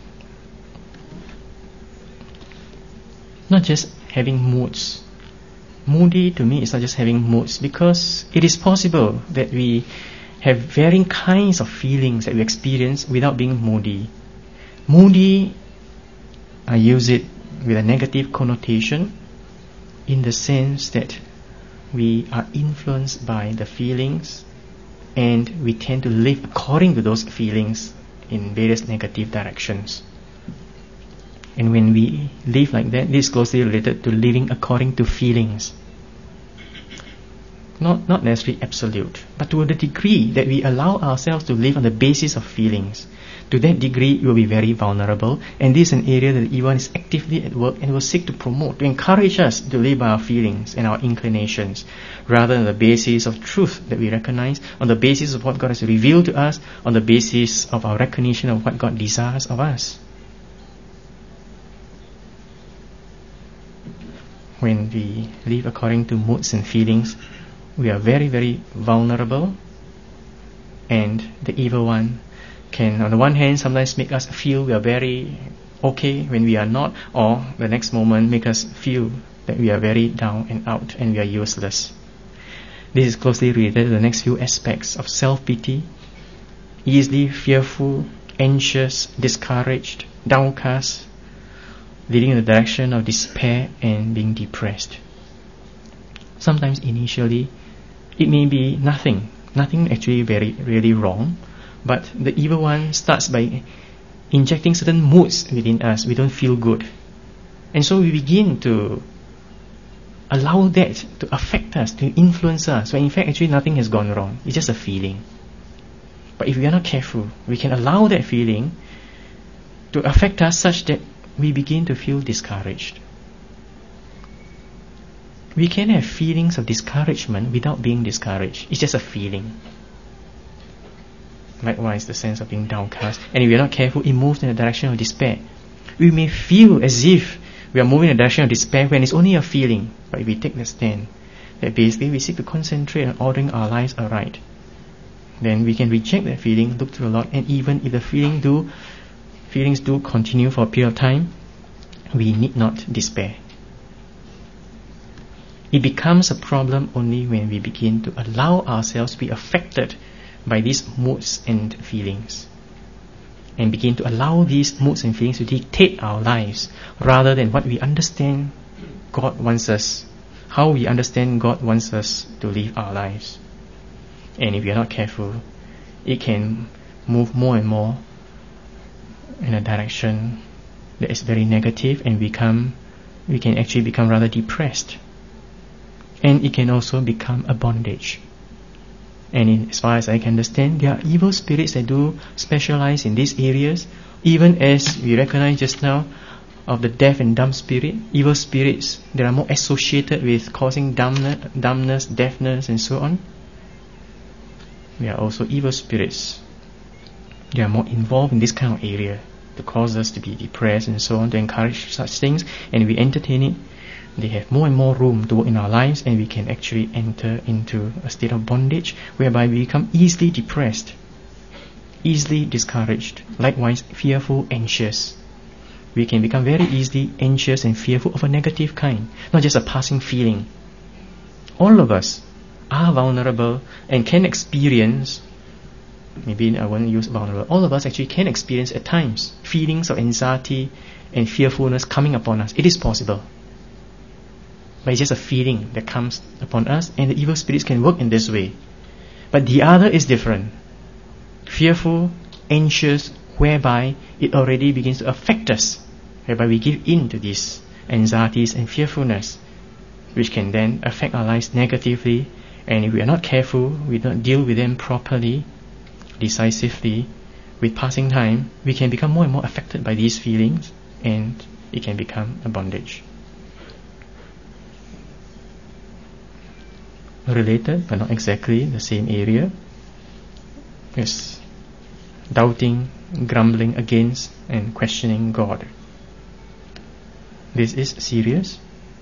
Not just having moods. Moody to me is not just having moods, because it is possible that we have varying kinds of feelings that we experience without being moody. Moody, I use it with a negative connotation in the sense that we are influenced by the feelings and we tend to live according to those feelings in various negative directions. And when we live like that, this is closely related to living according to feelings. Not, not necessarily absolute, but to the degree that we allow ourselves to live on the basis of feelings. To that degree, we will be very vulnerable, and this is an area that the evil one is actively at work and will seek to promote, to encourage us to live by our feelings and our inclinations, rather than the basis of truth that we recognize, on the basis of what God has revealed to us, on the basis of our recognition of what God desires of us. When we live according to moods and feelings, we are very, very vulnerable, and the evil one can, on the one hand, sometimes make us feel we are very okay when we are not, or the next moment make us feel that we are very down and out and we are useless. This is closely related to the next few aspects of self-pity: easily fearful, anxious, discouraged, downcast, leading in the direction of despair and being depressed. Sometimes initially it may be nothing, nothing actually very really wrong, but the evil one starts by injecting certain moods within us. We don't feel good, and so we begin to allow that to affect us, to influence us, when in fact actually nothing has gone wrong. It's just a feeling. But if we are not careful, we can allow that feeling to affect us such that we begin to feel discouraged. We can have feelings of discouragement without being discouraged. It's just a feeling. Likewise, the sense of being downcast. And if we are not careful, it moves in the direction of despair. We may feel as if we are moving in the direction of despair when it's only a feeling. But if we take the stand that basically we seek to concentrate on ordering our lives aright, then we can reject that feeling, look to the Lord, and even if the feeling do, feelings do continue for a period of time, we need not despair. It becomes a problem only when we begin to allow ourselves to be affected by these moods and feelings, and begin to allow these moods and feelings to dictate our lives rather than what we understand God wants us, how we understand God wants us to live our lives. And if we are not careful, it can move more and more in a direction that is very negative, and become we can actually become rather depressed. And it can also become a bondage. And in, as far as I can understand, there are evil spirits that do specialize in these areas, even as we recognize just now of the deaf and dumb spirit, evil spirits that are more associated with causing dumbness, dumbness, deafness, and so on. There are also evil spirits. They are more involved in this kind of area to cause us to be depressed and so on, to encourage such things, and we entertain it. They have more and more room to work in our lives, and we can actually enter into a state of bondage whereby we become easily depressed, easily discouraged, likewise fearful, anxious. We can become very easily anxious and fearful of a negative kind, not just a passing feeling. All of us are vulnerable and can experience, maybe I won't use vulnerable, all of us actually can experience at times feelings of anxiety and fearfulness coming upon us. It is possible. But it's just a feeling that comes upon us, and the evil spirits can work in this way. But the other is different. Fearful, anxious, whereby it already begins to affect us, whereby we give in to these anxieties and fearfulness, which can then affect our lives negatively. And if we are not careful, we don't deal with them properly, decisively, with passing time, we can become more and more affected by these feelings, and it can become a bondage. Related, but not exactly the same area, is doubting, grumbling against, and questioning God. This is serious.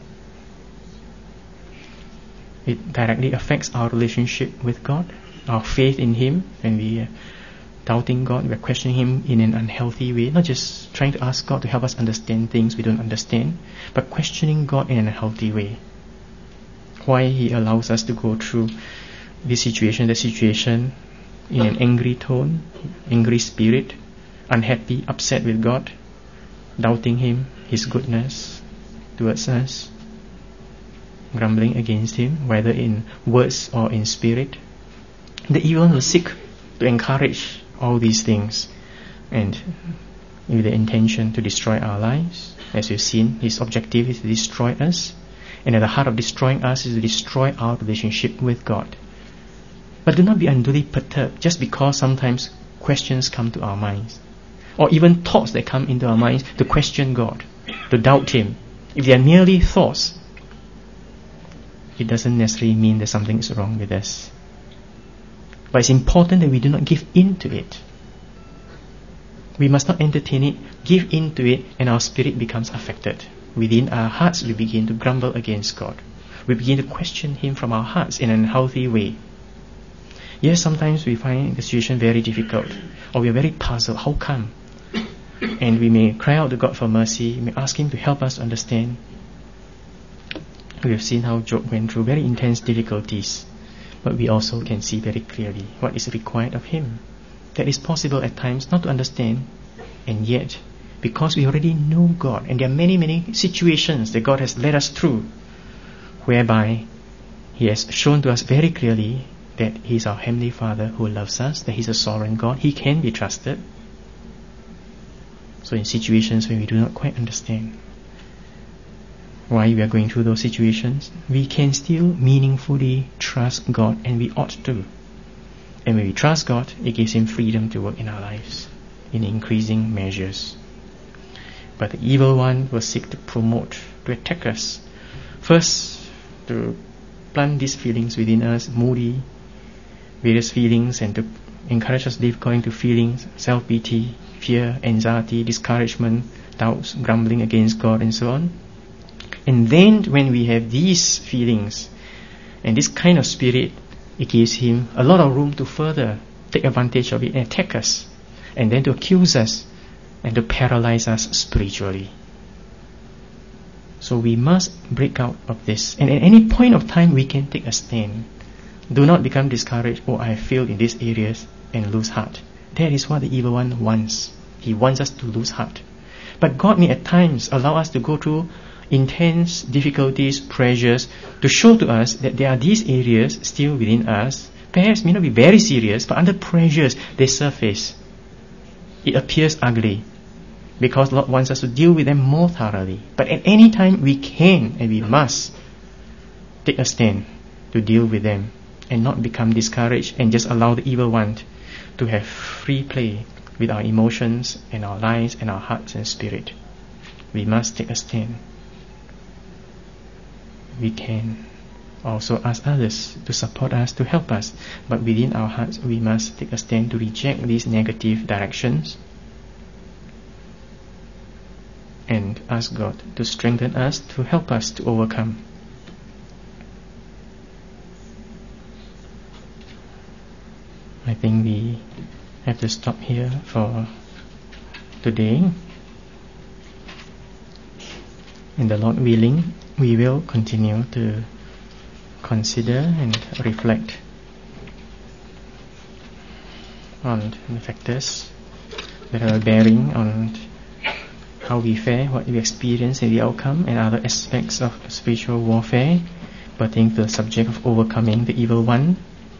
It directly affects our relationship with God, our faith in Him. When we are doubting God, we are questioning Him in an unhealthy way, not just trying to ask God to help us understand things we don't understand, but questioning God in an unhealthy way. Why He allows us to go through this situation, that situation, in an angry tone, angry spirit, unhappy, upset with God, doubting Him, His goodness towards us, grumbling against Him, whether in words or in spirit. The evil one will seek to encourage all these things, and with the intention to destroy our lives. As we've seen, his objective is to destroy us, and at the heart of destroying us is to destroy our relationship with God. But do not be unduly perturbed just because sometimes questions come to our minds, or even thoughts that come into our minds to question God, to doubt Him. If they are merely thoughts, it doesn't necessarily mean that something is wrong with us. But it's important that we do not give in to it. We must not entertain it, give in to it, and our spirit becomes affected. Within our hearts, we begin to grumble against God. We begin to question Him from our hearts in an unhealthy way. Yes, sometimes we find the situation very difficult, or we are very puzzled. How come? And we may cry out to God for mercy, we may ask Him to help us understand. We have seen how Job went through very intense difficulties, but we also can see very clearly what is required of him. That is possible at times not to understand, and yet, because we already know God, and there are many, many situations that God has led us through, whereby He has shown to us very clearly that He is our Heavenly Father who loves us, that He is a sovereign God, He can be trusted. So in situations when we do not quite understand why we are going through those situations, we can still meaningfully trust God, and we ought to. And when we trust God, it gives Him freedom to work in our lives in increasing measures. But the evil one will seek to promote, to attack us. First, to plant these feelings within us, moody, various feelings, and to encourage us to live according to feelings, self-pity, fear, anxiety, discouragement, doubts, grumbling against God, and so on. And then when we have these feelings and this kind of spirit, it gives him a lot of room to further take advantage of it and attack us, and then to accuse us and to paralyze us spiritually. So we must break out of this, and at any point of time we can take a stand. Do not become discouraged. Oh, I have failed in these areas, and lose heart. That is what the evil one wants. He wants us to lose heart. But God may at times allow us to go through intense difficulties, pressures, to show to us that there are these areas still within us. Perhaps may not be very serious, but under pressures they surface. It appears ugly, because Lord wants us to deal with them more thoroughly. But at any time we can and we must take a stand to deal with them, and not become discouraged and just allow the evil one to have free play with our emotions and our lives and our hearts and spirit. We must take a stand. We can also ask others to support us, to help us, but within our hearts we must take a stand to reject these negative directions and ask God to strengthen us, to help us to overcome. I think we have to stop here for today. And the Lord willing, we will continue to consider and reflect on the factors that are bearing on how we fare, what we experience, and the outcome, and other aspects of spiritual warfare pertaining to the subject of overcoming the evil one.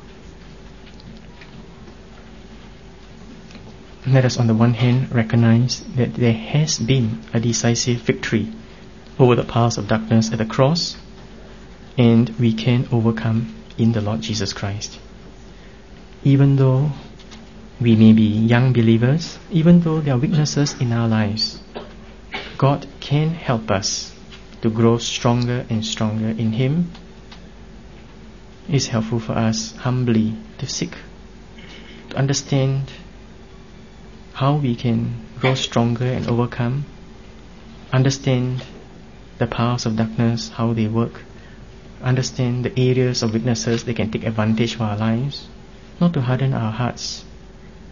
Let us on the one hand recognize that there has been a decisive victory over the powers of darkness at the cross, and we can overcome in the Lord Jesus Christ. Even though we may be young believers, even though there are weaknesses in our lives, God can help us to grow stronger and stronger in Him. It is helpful for us humbly to seek, to understand how we can grow stronger and overcome, understand the powers of darkness, how they work, understand the areas of weaknesses they can take advantage of our lives, not to harden our hearts,